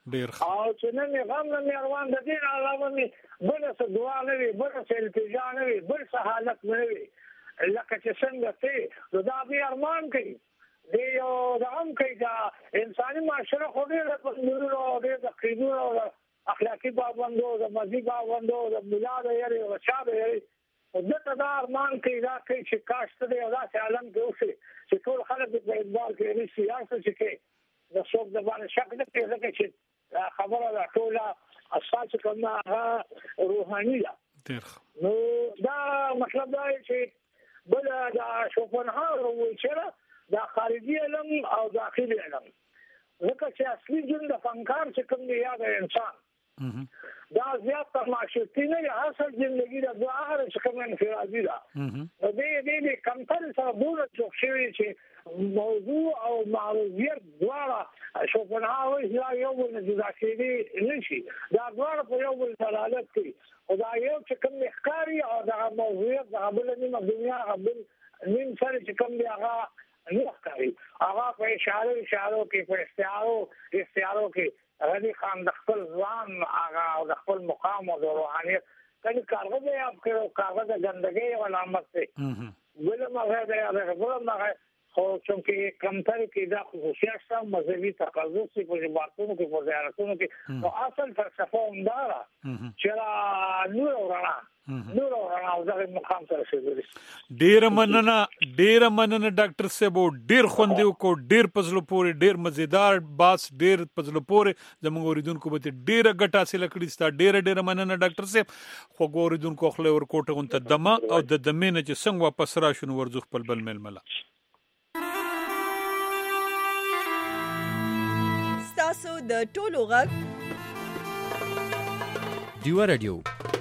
ډیر او چې نن غم نه روان د دین علاوه مې بل څه دعا نه وي بل څه التجا نه وي بل څه حالت نه وي لکه چې څنګه ته دا به ارمان کوي دی یو د هم کوي دا انساني معاشره خو ډېر په نورو ډېر د قانون او اخلاقی پابندو د مذهبي پابندو د ملاد یې او شابه یې دته دا ارمان کوي دا کوي چې کاش ته دا عالم کې اوسه چې ټول خلک په اعتبار کې لري سیاست چې کې د څوک د باندې شک نه کوي چې خبره دا ټول اساس کومه روحاني ده نو دا مطلب دا چې بل دا شوپنهاور وایي چې دا خارجي علم او داخلي علم لکه چې اصلي جون د فنکار چې کوم دی یاد انسان دا زیات تر معاشرتي نه اصل ژوندۍ د ظاهر چې کوم انفرادي ده دې کمتر سره بوله چې چې موضوع او معروضیت دواړه شوپنهاور یو بل جدا کېدي نشي دا دواړه په یو بل دلالت کوي او دا یو چې کوم ښکاری او دا موضوعیت د بل نیمه دنیا بل نیم سره چې کوم دی هغه نه ښکاري هغه په اشارو کې په استعارو کې غني خان د خپل ځان هغه او د خپل مقام او د روحانيت کله کارغه دی او کارغه د ګندګي او علامت دی ولما هذا هذا خو چې کمتر کې دا خصوصیات سم مذهبي تقاضا سي په جبارتونو کې په زیارتونو کې نو اصل فلسفه اندارا چې نور ورانه او دغه مقام سره شوی ډیر مننه ډاکټر صاحب ډیر خوندې کو ډیر پزلو پوري ډیر مزیدار باس ډیر پزلو پوري زموږ اوریدونکو به ډیر ګټه حاصل کړي ستا ډیر مننه ډاکټر صاحب خو اوریدونکو خپل ور کوټه غون ته دمه او د دمینه چې څنګه واپس را شنو ورزو خپل بل ململه تاسو د ټولو غږ ډیو رادیو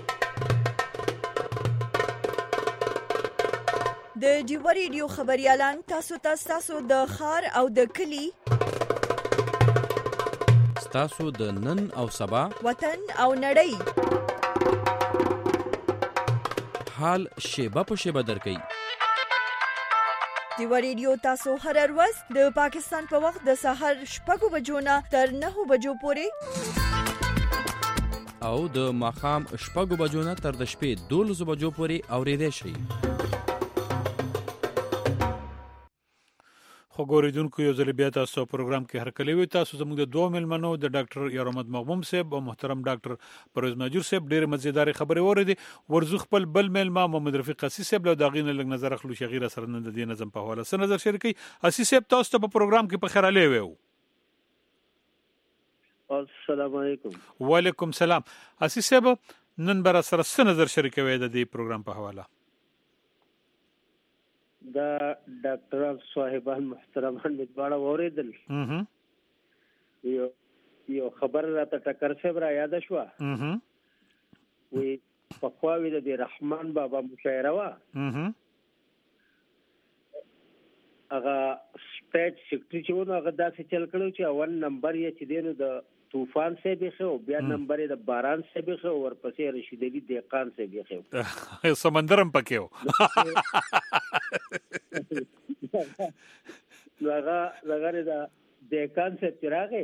د ډیو رادیو خبريالان تاسو د خار او د کلی تاسو د نن او سبا وطن او نړۍ حال شیبه په شیبه درکې ډیو رادیو تاسو هر ورځ د پاکستان په وخت د سحر 6 بجو نه تر 9 بجو پورې او د ماخام 6 بجو نه تر د شپې 12 بجو پورې اوریدئ شئ خو ګوریدونکو یو ځل بیا تاسو پروګرام کې هر کله وي تاسو زموږ د دوه ملمنو د ډاکټر یارمد مغموم صاحب او محترم ډاکټر پرویز ماجور صاحب ډېر مزیدار خبرې اوریدي ورزو خپل بل ملما محمد رفیق قسی صاحب له داغینه لګ نظر اخلو شغیر سره نن د دې نظم په حواله سره نظر شریکي اسی صاحب تاسو ته په پروګرام کې په خیر علي وو السلام علیکم وعلیکم السلام اسی صاحب نن بر سره نظر شریکوي د دې پروګرام په حواله دا ډاکټر صاحبان محترمان د باړه اوریدل یو خبر راته ټکر صاحب را یاد شو وی په خواوی د رحمان بابا مشاعره وا هغه سټیج سیکریټری چې ونه هغه داسې چل کړو چې اول نمبر یې چې دینو د طوفان سے به خو بیا نمبر د باران سے به خو ورپسې رشید علي دهقان سے به خو سمندرم پکيو لغه دا دهقان سے چراغه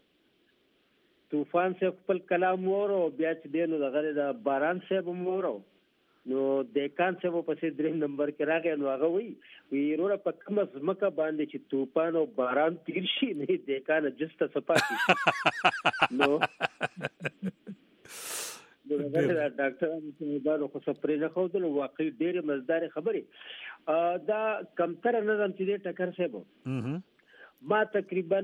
طوفان سے خپل کلام ورو بیا چې دینو لغه دا باران سے به مورو نو دهقان سے په پسې دریم نمبر کې راغی نو هغه وی ورور په کوم ځمکه باندې چې طوفان او باران تیر شي نه دهقان جسته صفاتي نو دغه ډاکټر مبارک خو سپری نه خوذل واقعي ډېر مزدار خبره دا کمتر نظم چې ټکر سبب ما تقریبا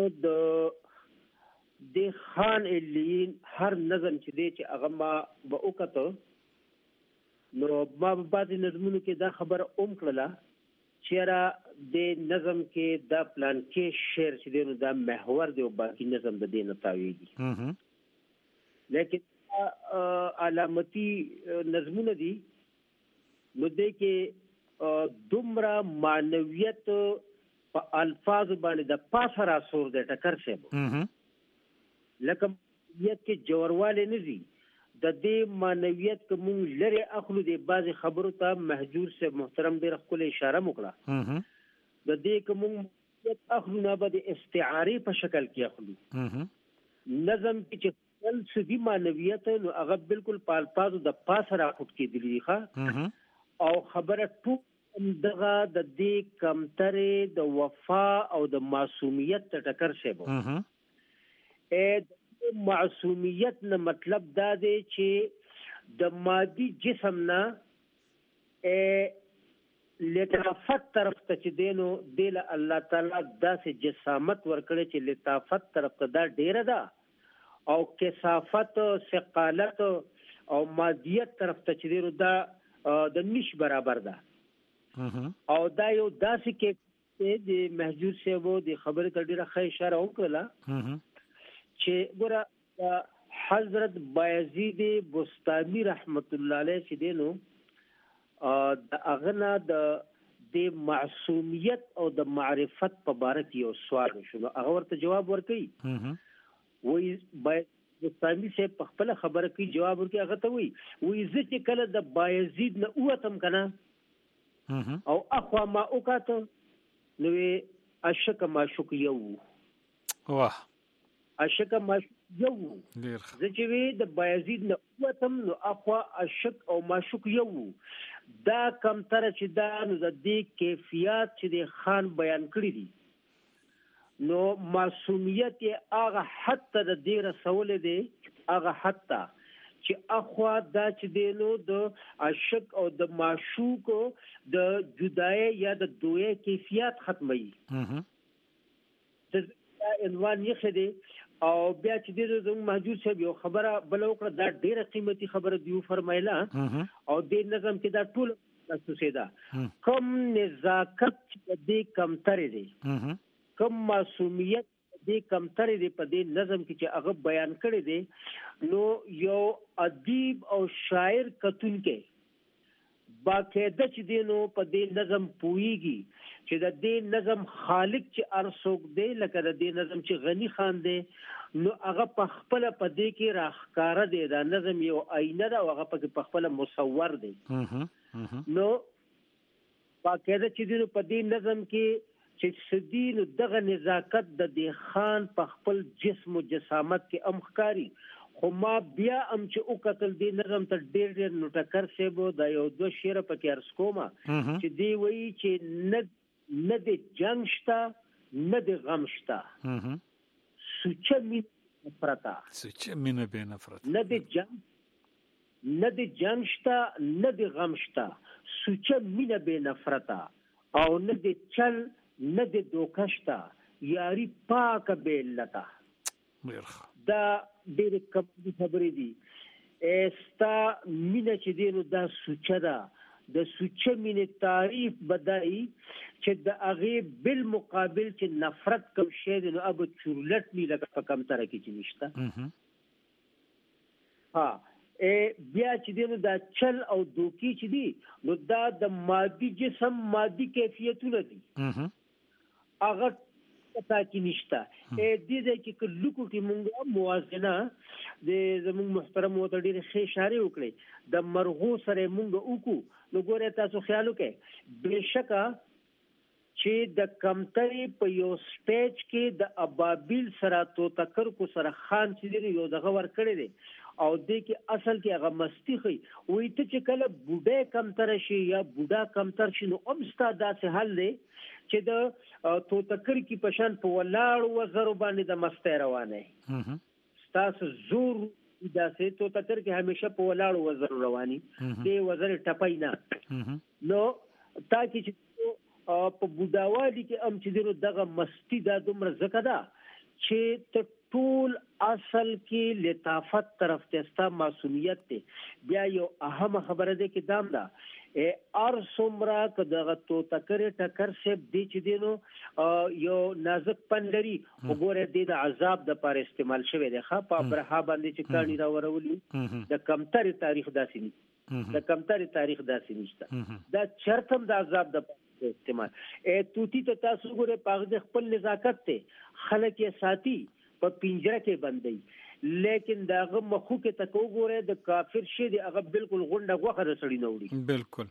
د خان الین هر نظم چې هغه ما به وکړو نو ما بعد نظمونو کې دا خبر کړله چې را د نظم کې دا پلان کې شعر چې دی نو دا محور دی او باقي نظم د دې نه تاویږي لیکن علامتي نظمونه دي نو دې کې دومره معنویت په الفاظ باندې د پاسه را سور دی ټکر شه لکه یت کې جوړواله نه دي د دې معنویت کوم لري اخلو د بعض خبرو ته محجور سے محترم ډیر خپل اشاره وکړه د دې کوم اخلو نه به د استعاری په شکل کې اخلو نظم چې خپل سدي معنویت نو هغه بالکل پالپازو د پاسه راخوت کېدلی ښه او خبره ټول دغه د دې کمترې د وفا او د معصومیت ته ټکر شي د معصومیت نه مطلب دا دی چې د مادي جسم نه لطافت طرف ته چې دینو د الله تعالی داسې جسامت ورکړي چې لطافت طرف ته دا ډیره ده او کثافت ثقالت او مادیت طرف ته چې دینو دا د نش برابر ده او دا یو داسې کې د محجور صاحب د خبرې ته ډیره ښه اشاره وکړه چې ګوره حضرت بایزید بستامی رحمت الله علیه چې دینو د اغنا د معصومیت او د معرفت په باره کې یو سوال شنو هغه ورته جواب ورکړي وای بستامی صاحب په خپل خبره کې جواب ورکړي هغه ته وای زه چې کله د بایزید نه اوتم کنه او اخوا ما اوکاته نو اشک معشوق یو واه اشک معشوق یو زه چې وی د بایزید نه وتم نو اخوا اشک او معشوق یو دا کم تر چې دا نو د دې کیفیت چې د خان بیان کړی دي نو معصومیت هغه حتی د دې رسول دي هغه حتی چې اخوا دا چې دینو د عاشق او د معشوق د جدای یا د دوی کیفیت ختمي د عنوان یې خدي او بیا چې د محجور صاحب یو خبره بل وکړه دا ډیره قیمتي خبره دی فرمایله او د نظم کې دا ټول تاسو ده کم نزاکت دې کم تر دی کم معصومیت دې کمترې دې په دې نظم کې چې هغه بیان کړی دی نو یو ادیب او شاعر کتون کې باقاعده چې دی نو په دې نظم پوهیږي چې د دې نظم خالق چې ارسوک دی لکه د دې نظم چې غنی خان دی نو هغه په خپل په دې کې راخکاره دی دا نظم یو آینه ده او هغه په خپل مصور دی نو باقاعده چې دی نو په دې نظم کې چې سدین دغه نزاکت د دې خان په خپل جسم او جسامت کې امخکاری خو ما بیا چې او قتل دې نظم ته ډېر نو ټکر سیبو دا یو دو شعر پکې ارس کومه چې دی وایي چې نه د جنگ شته نه د غم شته سوچه مين نفرتا سوچه مين به نفرت نه د جنگ شته نه د غم شته سوچه مين به نفرتا او نه د چل نه د دوکشتا یاری پاک بیلتا دا ډېر کم خبرې دي استا مینه چې دینو دا سوچه ده د سوچه مینه تعریف بدایي چې د هغه بالمقابل چې نفرت کوم شی دی نو اب چورلټ می لکه په کم تر کې چې نشته بیا چې دینو دا چل او دوکي چې دي نو دا د مادي جسم مادي کیفیتونه دي هغه پتا کې نشته دې کې لکو کې مونږه موازنه د زموږ محترم وته ډېر ښه اشاره وکړي د مرغو سره مونږ وکړو نو ګوره تاسو خیال وکړئ بهشکه چې د کمتري په یو سټیج کې د ابابیل سره تو تکر کو سره خان چې یو دغه ور کړی دی او دې کې اصل کې هغه مستی خي وې ته چې کله بوډه کمتر شي یا بوډا کمتر شي نو امستا داسې حل دی چې د تو تکر کې پشان په ولاړ وزر باندې د مستی روانه تاسو زور داسې تو تکر کې همیشه په ولاړ وزر رواني دې وزر ټپای نه نو تا کې په بوډاوالي کې چې دغه مستی دا دومره زکه ده چې ته ټول اصل کې لطافت طرف ته ستا معصومیت ته بیا یو اهم خبره ده کې دام ده ار سمرا کداغه تو تکر ټکر سه دی چې دینو یو نازک پندري وګوره د عذاب د پر استعمال شوی دی ښه په برها باندې چې کانی را ورولي د کمتر تاریخ داسې نه د کمتر تاریخ داسې نشته دا چرتم د عذاب د استعمال توتی ته تاسو ګوره پاغه خپل نزاکت ته خلک یې ساتي په پنجره کې بندي لیکن داغه مخو کې تکو ګوره د کافر شي دی هغه بالکل غونډه غوخه رسړی نه وړي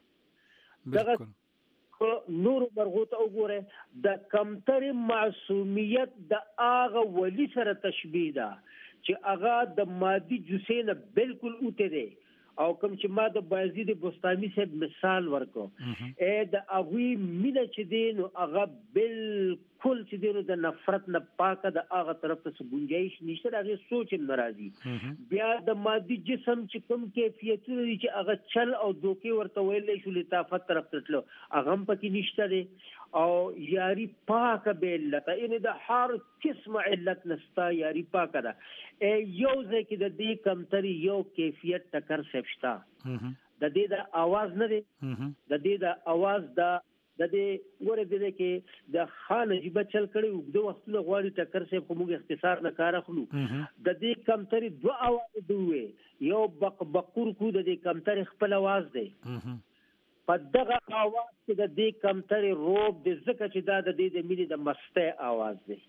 بالکل نور مرغوت وګوره د کمتر معصومیت د هغه ولی سره تشبیه ده چې هغه د مادي جوسې نه بالکل اوته دی او کوم چې ما د بایزید بستامي صاحب مثال ورکو د هغوی مینه چې دی نو هغه بالکل چې دی نو د نفرت نه پاکه د هغه طرف ته ګنجایش نشته، د هغې سوچ هم نه راځي. بیا د مادي جسم چې کوم کیفیتونه دي چې هغه چل او دوکې ورته ویلی شو لطافت طرف ته تلو هغه هم پکې نشته دی. او یاری پاکه به علت یعنی د هر قسم علت نستا یاری پاکه ده. یو ځای کې د دې کمتري یو کیفیت ټکر سپشتا د دې د आवाज نه دی، د دې د आवाज د دې ګوره دې کې د خان جيبه چل کړي وګدو وختونه غواړي ټکر سه په موږ اختصار نه کار اخلو. د دې کمتري دوه आवाज دوه یو بقور کو د دې کمتري خپل आवाज دی په دغه आवाज کې د دې کمتري روب د زکه چې دا د دې د مینې د مسته आवाज دی.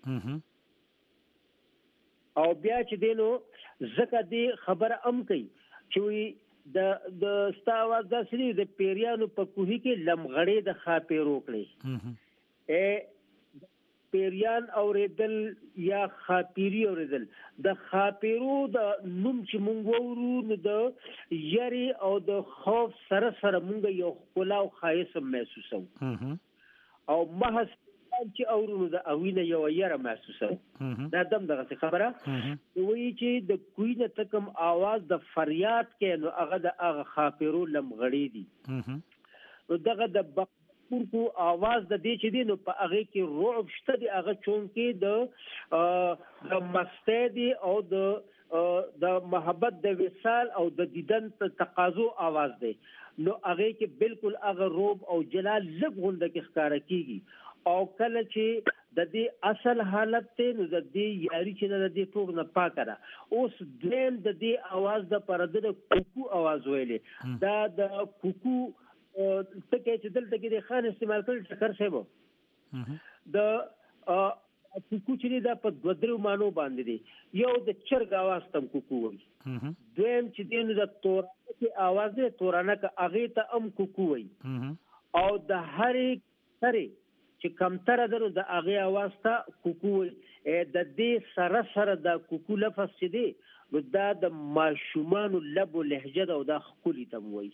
او بیا چې دینو زکه دې خبره ام کوي چې د ستا आवाज د سری د پیریانو په کوهي کې لمغړې د خاپې روکړي پیریان اوریدل یا خاپيري اوریدل د خاپيرو د نوم چې مونږ ورو د یری او د خوف سره سره مونږ یو خلا او خایس محسوسو او محض چې اورونو د اوینه یو یره محسوسو. دا دم دغه خبره وایي چې د کوینه تکم आवाज د فریاد کې نو هغه د هغه خاپيرو لمغړې دي. نو دغه د کو आवाज د دې چې دی نو په هغه کې رعب شته دی، هغه چون کې د مستدي او د محبت د وصال او د دیدن تقاضو आवाज دی. نو هغه کې بالکل هغه رعب او جلال لږ غونډه کې ښکارا کیږي. او کله چې د دې اصل حالت ته نو د دې یاري چې د دې ټوک نه پاکه ده. اوس دیم د دې आवाज د پرده د کوکو आवाज ویلې دا د کوکو تکه چې دلته کې د خان استعمال کړل ټکر شیبو د کوکو چې دا په دوه درو مانو باندې دی. یو د چرګ आवाज تم کوکو وي، دویم چې دین د تورانه کې आवाज دی تورانه کې هغه ته ام کوکو وي. او د هرې سره چې کمتره درو د هغه आवाज ته کوکو وي. د دې سره سره د کوکو لفظ چې دی دا د ماشومان لب او لهجه او د خولي تم وي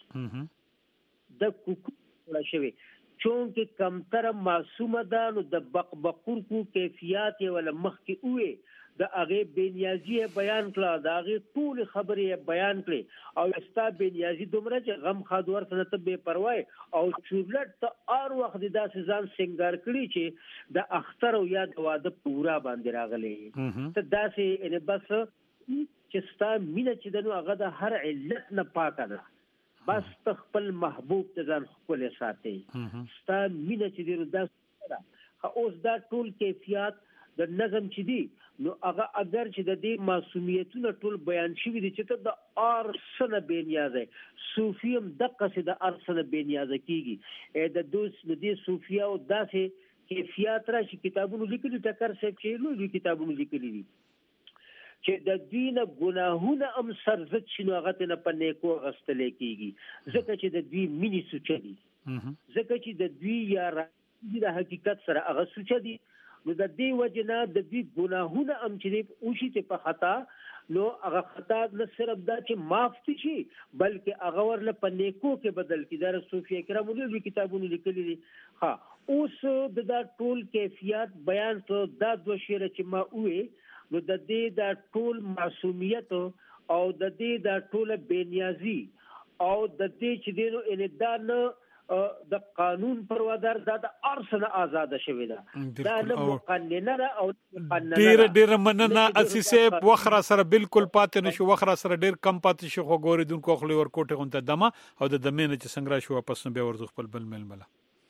د کوکو ولا شوی چون کې کمتر معصومه ده نو د بقبقور کو کیفیت ولا مخ کې اوه د هغه بنیازی بیان کړه، د هغه ټول خبرې بیان کړي او استا بنیازی دومره چې غم خادور ته به پروا او چورلټ ته ار وخت د داسې ځان سنگار کړي چې د اختر او یا د واده پورا باندې راغلي ته داسې ان بس چې ستا مینه چې دنو هغه د هر علت نه پاکه ده. بس خپل محبوب ته ځان خپل ساتي ستا مینه چې دی دا اوس دا ټول کیفیت د نظم چې دی نو هغه اگر چې د دې معصومیتونو ټول بیان شوی دي چې ته د ارسنه بنیازه صوفیم دقه چې د ارسنه بنیازه کیږي د دوس د دې صوفیا او داسې کیفیت راشي کتابونو لیکلي ټکر سه چې نو کتابونو لیکلي دي چې د دین ګناهونه ام سرزت شنو هغه نه په نیکو غستل کیږي ځکه چې د دوی مینی سوچ دي ځکه چې د دوی یا د حقیقت سره هغه سوچ دي نو د دې وجنه د دوی ګناهونه ام چې اوشي ته په خطا نو هغه خطا نه صرف دا چې معاف شي بلکې هغه ورله په نیکو کې بدل کی دا صوفیا کرامو د کتابونو لیکلي دي. ها اوس د دا ټول کیفیت بیان ته دا دوه شعر چې ما وې نو د دې د ټول معصومیت او د دې د ټول بنیازي او د دې چې دینو ان دا نه د قانون پروادار د ارسنه آزاد شوی دا نه مقننه او ډیر مننه اساسه وخره سره بالکل پاتې نشو وخره سره ډیر کم پاتې شو غوړیدونکو خپل ورکوټه غونته دمه او د دمنه چې څنګه شو واپس به ورځ خپل بل ململه.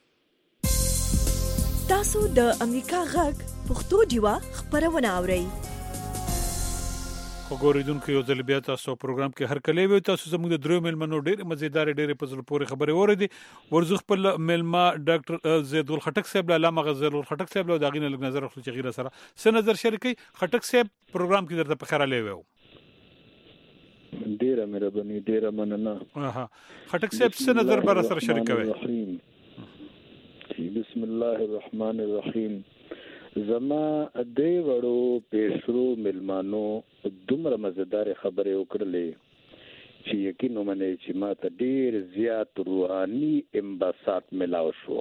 تاسو د امریکا غږ پښتو ډیوا خبرونه اورئ. وګورئ یو ځل بیا تاسو پروګرام کې هر کله وي تاسو زموږ د درو ملمنو ډېر مزیدار ډېر په ځل پورې خبرې اورېدي ورزو خپل ملما ډاکټر زید الخټک صاحب علامه غزل الخټک صاحب له داغینه لږ نظر خپل غیره سره څه نظر شریکي خټک صاحب پروګرام کې درته په خیره لوي ډېر مهرباني ډېر مننه. خټک صاحب څه نظر بر سره شریکوي؟ بسم الله الرحمن الرحیم. زما د وړو پیشرو ملمانو دومره مزیدار خبرې وکړلې چې یقین ومنئ چې ما ته ډیر زیات روحاني انبساط ملاو شو.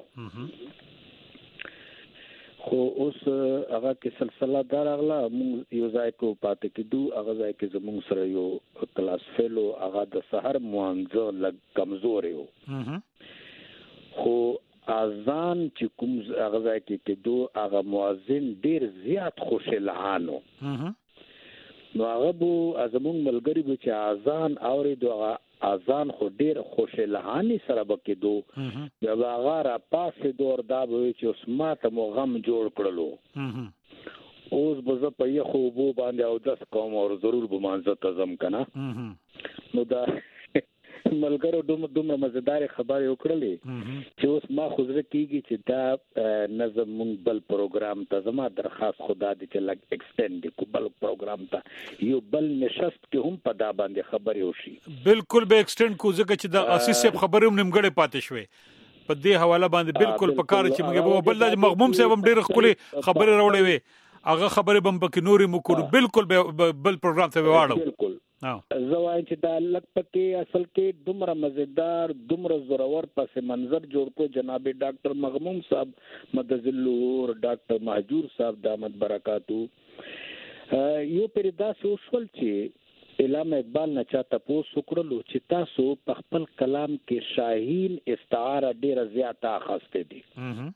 خو اوس هغه کې سلسله دار اغلا موږ یو ځای کو پاتې کېدو. هغه ځای کې زموږ سره یو کلاس فیلو هغه د سحر موانځه لږ کمزور یو. خو اذان چې کوم هغه ځای کې کېدو هغه مؤذن ډیر زیات خوشالانو. نو هغه بو زموږ ملګری به چې اذان اورېدو هغه اذان خو ډیر خوشالهانی سره بکېدو. بیا هغه را پاسې دور دا به چې اوس ماته مو غم جوړ کړلو. اوس به زه په یخو اوبو باندې او دس کوم او ضرور به مانځه ته ځم که نه. نو دا ملګرو دومره مزیدار خبرې وکړلې چې اوس ما خو زړه کېږي چې دا نظم مونږ بل پروګرام ته زما درخواست خدا دی چې لږ ایکسټینډ کو بل پروګرام ته یو بل نشست کې هم په دا باندې خبرې وشي. بالکل به ایکسټینډ کو ځکه چې د اساس صاحب خبرې هم نیمګړې پاتې شوې په دې حواله باندې. بالکل په کار چې موږ بل د مغموم صاحب هم ډېر خپل خبرې راوړې وي هغه خبرې بم پکې نوري مو کړو. بالکل بل پروګرام ته واړو. بالکل زوای چې دا لک پکې اصل کې دومره مزیدار دومره زورور پس منظر جوړ کو جناب ډاکټر مغموم صاحب مدذلور ډاکټر مهجور صاحب دامت برکاتو. یو پیدا سوشل چې علامه اقبال نه چاته پوس وکړلو چې تاسو په خپل کلام کې شاهین استعاره ډیره زیاته اخسته دي.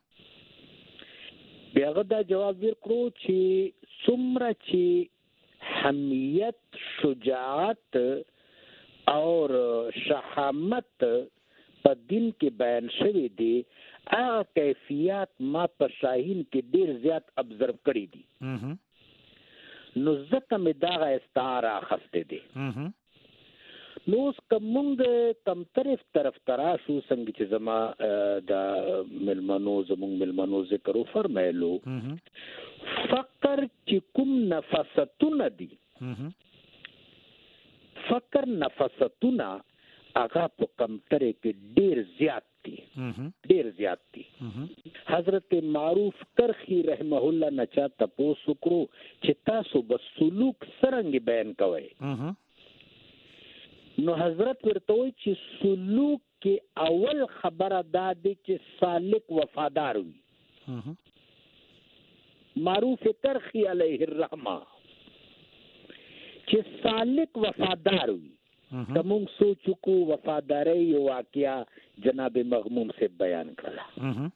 بیاغه دا جواب ورکړو چې څومره چې حمیت شجاعت اور شهامت په دین کې بیان شوی دی هغه کیفیت ما په شاهین کې ډیر زیات ابزرو کړی دي. نو ځکه مې دا استعاره اخسته دي. نو اوس کومونږ کم طرف تراشو څنګه چې زما د زمونږ ملمنو ذکر فرمایلو فقر چې کوم نفستونه دي فقر نفستونه هغه په کمتره کې ډیر زیات دي. حضرت معروف کرخی رحمه الله نه چا تاسو کړو چې تاسو به سلوک څنګه بیان کوئ. نو حضرت ورته وایي چې سلوک کې اول خبره دا دی چې سالک وفادار وي. معروف کرخی علیه الرحمه چې سالک وفادار وي. کوم سوچ کو وفاداری یو واقعیا جناب مغموم سے بیان کړه.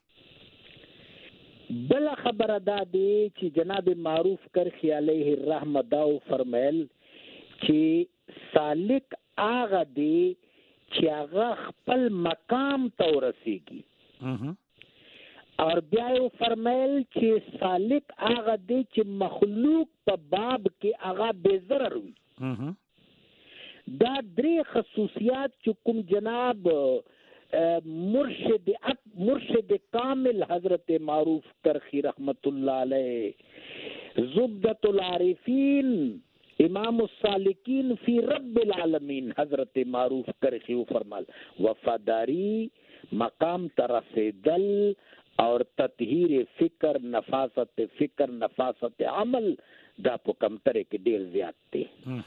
بل خبره دا دی چې جناب معروف کرخی علیه الرحمه دا فرمایل چې سالک هغه دی چې هغه خپل مقام ته ورسیږي. اور بیا یو فرمایل چې سالک هغه دی چې مخلوق په باب کې هغه بے ضرر وي. دا درې خصوصیات چې کوم جناب مرشد کامل حضرت معروف کرخی رحمت الله علیه زبدۃ العارفین امام السالکین فی رب العالمین حضرت معروف کرخی فرمال وفاداری مقام ترسیدل اور تطہیر فکر نفاست عمل دا په کمتره کې ډیر زیات دی.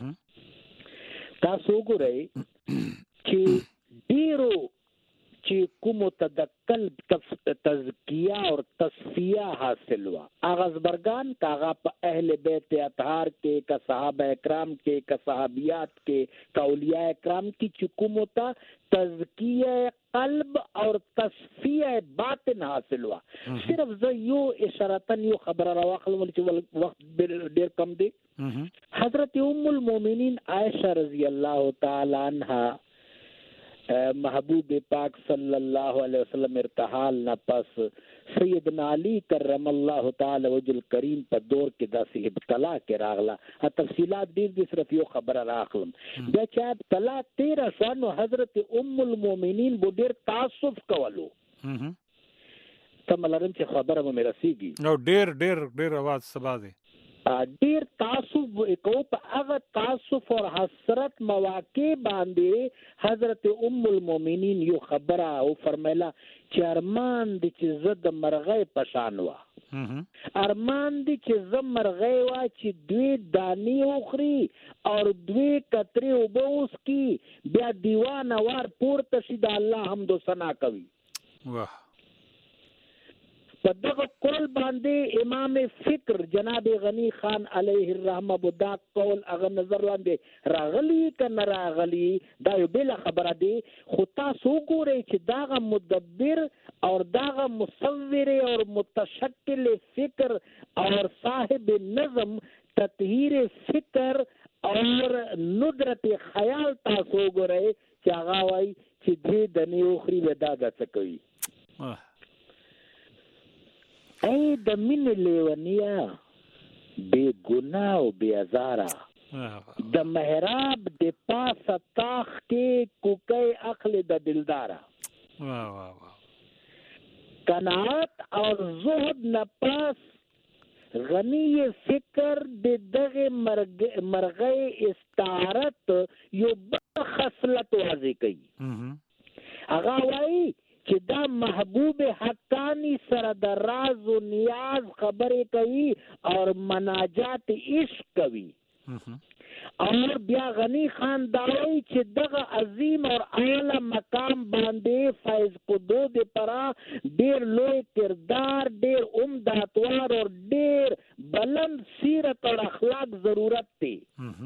تاسو ګورئ چې ډیرو چې کوم تدکل تزکیه اور تصفیه حاصل وا اغاز برگان کاغا په اهل بیت اطهار کې کا صحابه کرام کې کا صحابیات کې کا اولیاء کرام کې چې کوم تا تزکیه قلب اور تصفیه باطن حاصل وا. صرف زه یو اشارتن یو خبر راوخلم چې وخت ډیر کم دی. حضرت ام المؤمنین عائشہ رضی اللہ تعالی عنہا محبوب پاک صلی اللہ علیہ وسلم ارتحال نہ پس سیدنا علی کرم اللہ تعالی وجه الکریم په دور کې داسې ابتلا کې راغله. تفصیلات ډیر صرف یو خبره راخلم. بیا چې ابتلا 13 شو نو حضرت ام المؤمنین بو ډیر تعصب کولو. تملرم چې خبره مې رسیږي. نو ډیر आवाज سبا دی. ډیر تعصب کو په هغه تعصب او حسرت مواقع باندې حضرت ام المؤمنین یو خبره او فرمایله چې ارمان دي چې زه د مرغۍ پشان وا ارمان دي چې زه مرغۍ وا چې دوی دانی اخري او دوی کتري وبوس کی بیا دیوانه وار پورته شي د الله حمد و ثنا کوي. واه په دغه قول باندې امام فکر جناب غنی خان علیه الرحمه بودا قول هغه نظر لاندې راغلی کنه راغلی دا یو بل خبره دی خو تاسو ګورئ چې داغه مدبر او داغه مصور او متشکل فکر او صاحب نظم تطهیر فکر اور ندرت خیال تاسو ګورئ چې هغه وای چې دې د نیوخري ودا د کوي ای د مين لیونیا بے گناہ او بے ازارا د محراب د پاسه تاخ کې کوکای اخل د دلدارا واه واه واه قناعت او زهد نفس غنی فکر د دغه مرغې استعارت یو خصلت واضح کوي هغه وایي چې دا محبوب حقانی سره د راز و نیاز خبرې کوي اور مناجات عشق کوي اور بیا غنی خان داوی چې دغه عظیم اور اعلی مقام باندې فائز قدو د پرا ډیر لوی کردار ډیر عمداتوار اور ډیر بلند سیرت اور اخلاق ضرورت دی.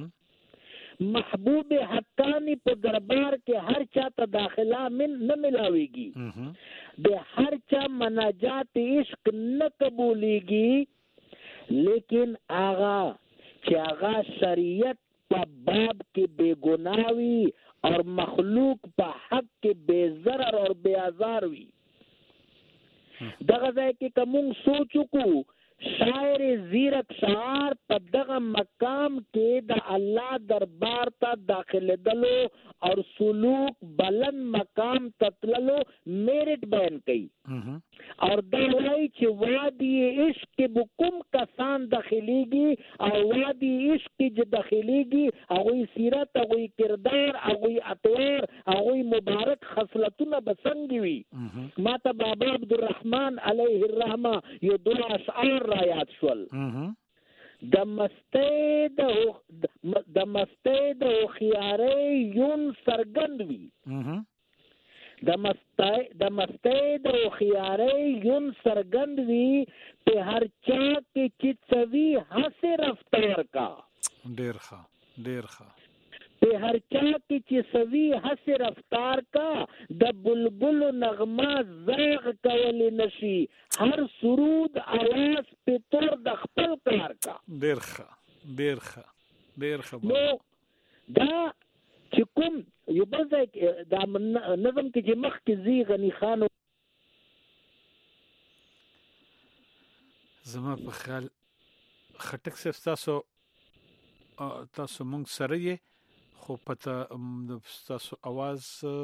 محبوب حقانی په دربار کې هر چا ته داخله من نه ملاويږي د هر چا مناجات عشق نه قبوليږي لیکن آغا چې آغا شریعت په باب کې بے گناوی اور مخلوق په حق کې بے ضرر اور بے آزار وي دغه ځای کې کوم سوچو کو شاعر زیرک شعار په دغه مقام کې د الله دربار ته داخله دلو اور سلوک بلند مقام تطللو میرٹ بیان کړي اور دا وایي چې وادي عشق کې بکم کسان داخليږي او وادي عشق کې داخليږي هغه سیرت هغه کردار هغه اطوار هغه مبارک خصلتونه بسنګ وي ماته بابا عبدالرحمن علیه الرحمه یو دوه اشعار را یاد شول د مستی د خياري یون سرګند وی د مستی د خياري یون سرګند وی په هر چا کې چتوي هسه رفتار کا ډیر ښه په هر چا کې چې سوي هسه رفتار کا د بلبل نغمه زاغ کول نشي هر سرود आवाज په تور د خپل کار کا ډیر ښه نو دا چې کوم یو بل ځای دا نظم کې چې مخ کې زی غنی خان زما په خیال خټک صاحب تاسو مونږ سره یې خو پته د تاسو आवाज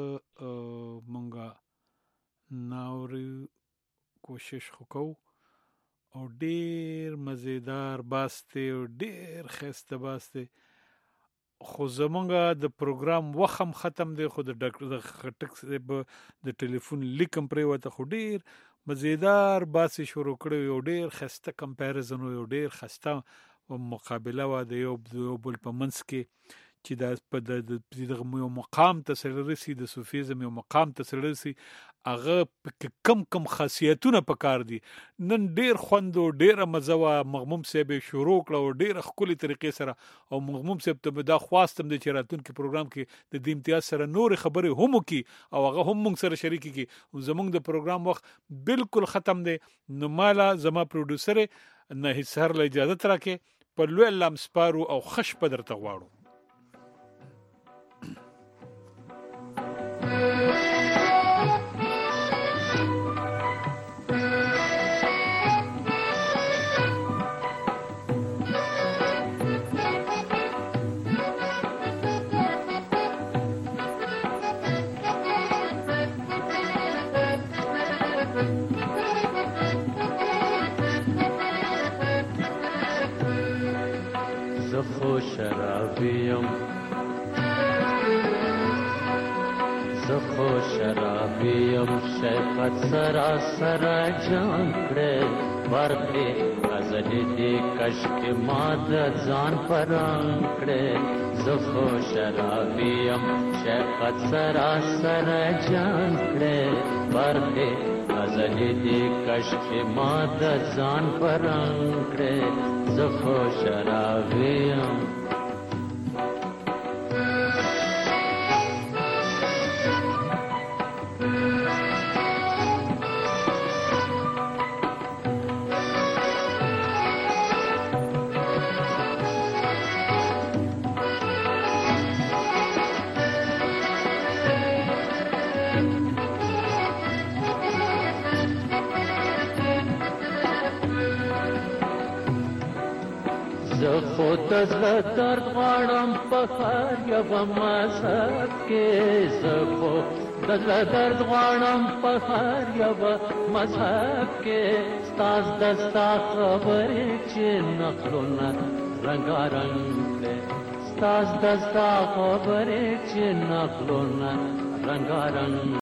مونږه ناوري کوشش وکاو او ډیر مزیدار باسته او ډیر خسته باسته خو زمونږه د پروګرام وخم ختم دی خو د ډاکټر خټک د ټلیفون لیکم پرې وته خو ډیر مزیدار باسي شروع کړو یو ډیر خسته کمپیریزن یو ډیر خسته مقابله و د یو بل په منځ کې چې دا په دغه یو مقام ته سره رسي د صوفیزم یو مقام ته سره رسي هغه کم خاصیتونه پکار دي نن ډیر خوند او ډیر مزه وا مغموم صاحب شروع کړو ډیر خولي طریقې سره او مغموم صاحب ته دا خواستم د چراتون کې پروګرام کې د دې امتیاز سره نور خبرې هم کی او هغه هم موږ سره شریک کی زموږ د پروګرام وخت بالکل ختم دی نو مالا زما پروډوسر نه هیڅ له اجازه ترکه په لوی لام سپارو او خش په درته غواړو شرابیم شیخت سراسر جان کړه ورته غزل دې کشک ماد ځان پران کړه زخو شرابیم شیخت سراسر جان کړه ورته غزل دې کشک ماد ځان پران کړه زخو شرابیم خود زړه درد غواړم په هر یو مذهب کې زه خو د زړه درد غواړم په هر یو مذهب کې ستاسو د ستا خبرې چې نقلونه رنګارنګ دی ستاسو د ستا خبرې چې نقلونه رنګارنګ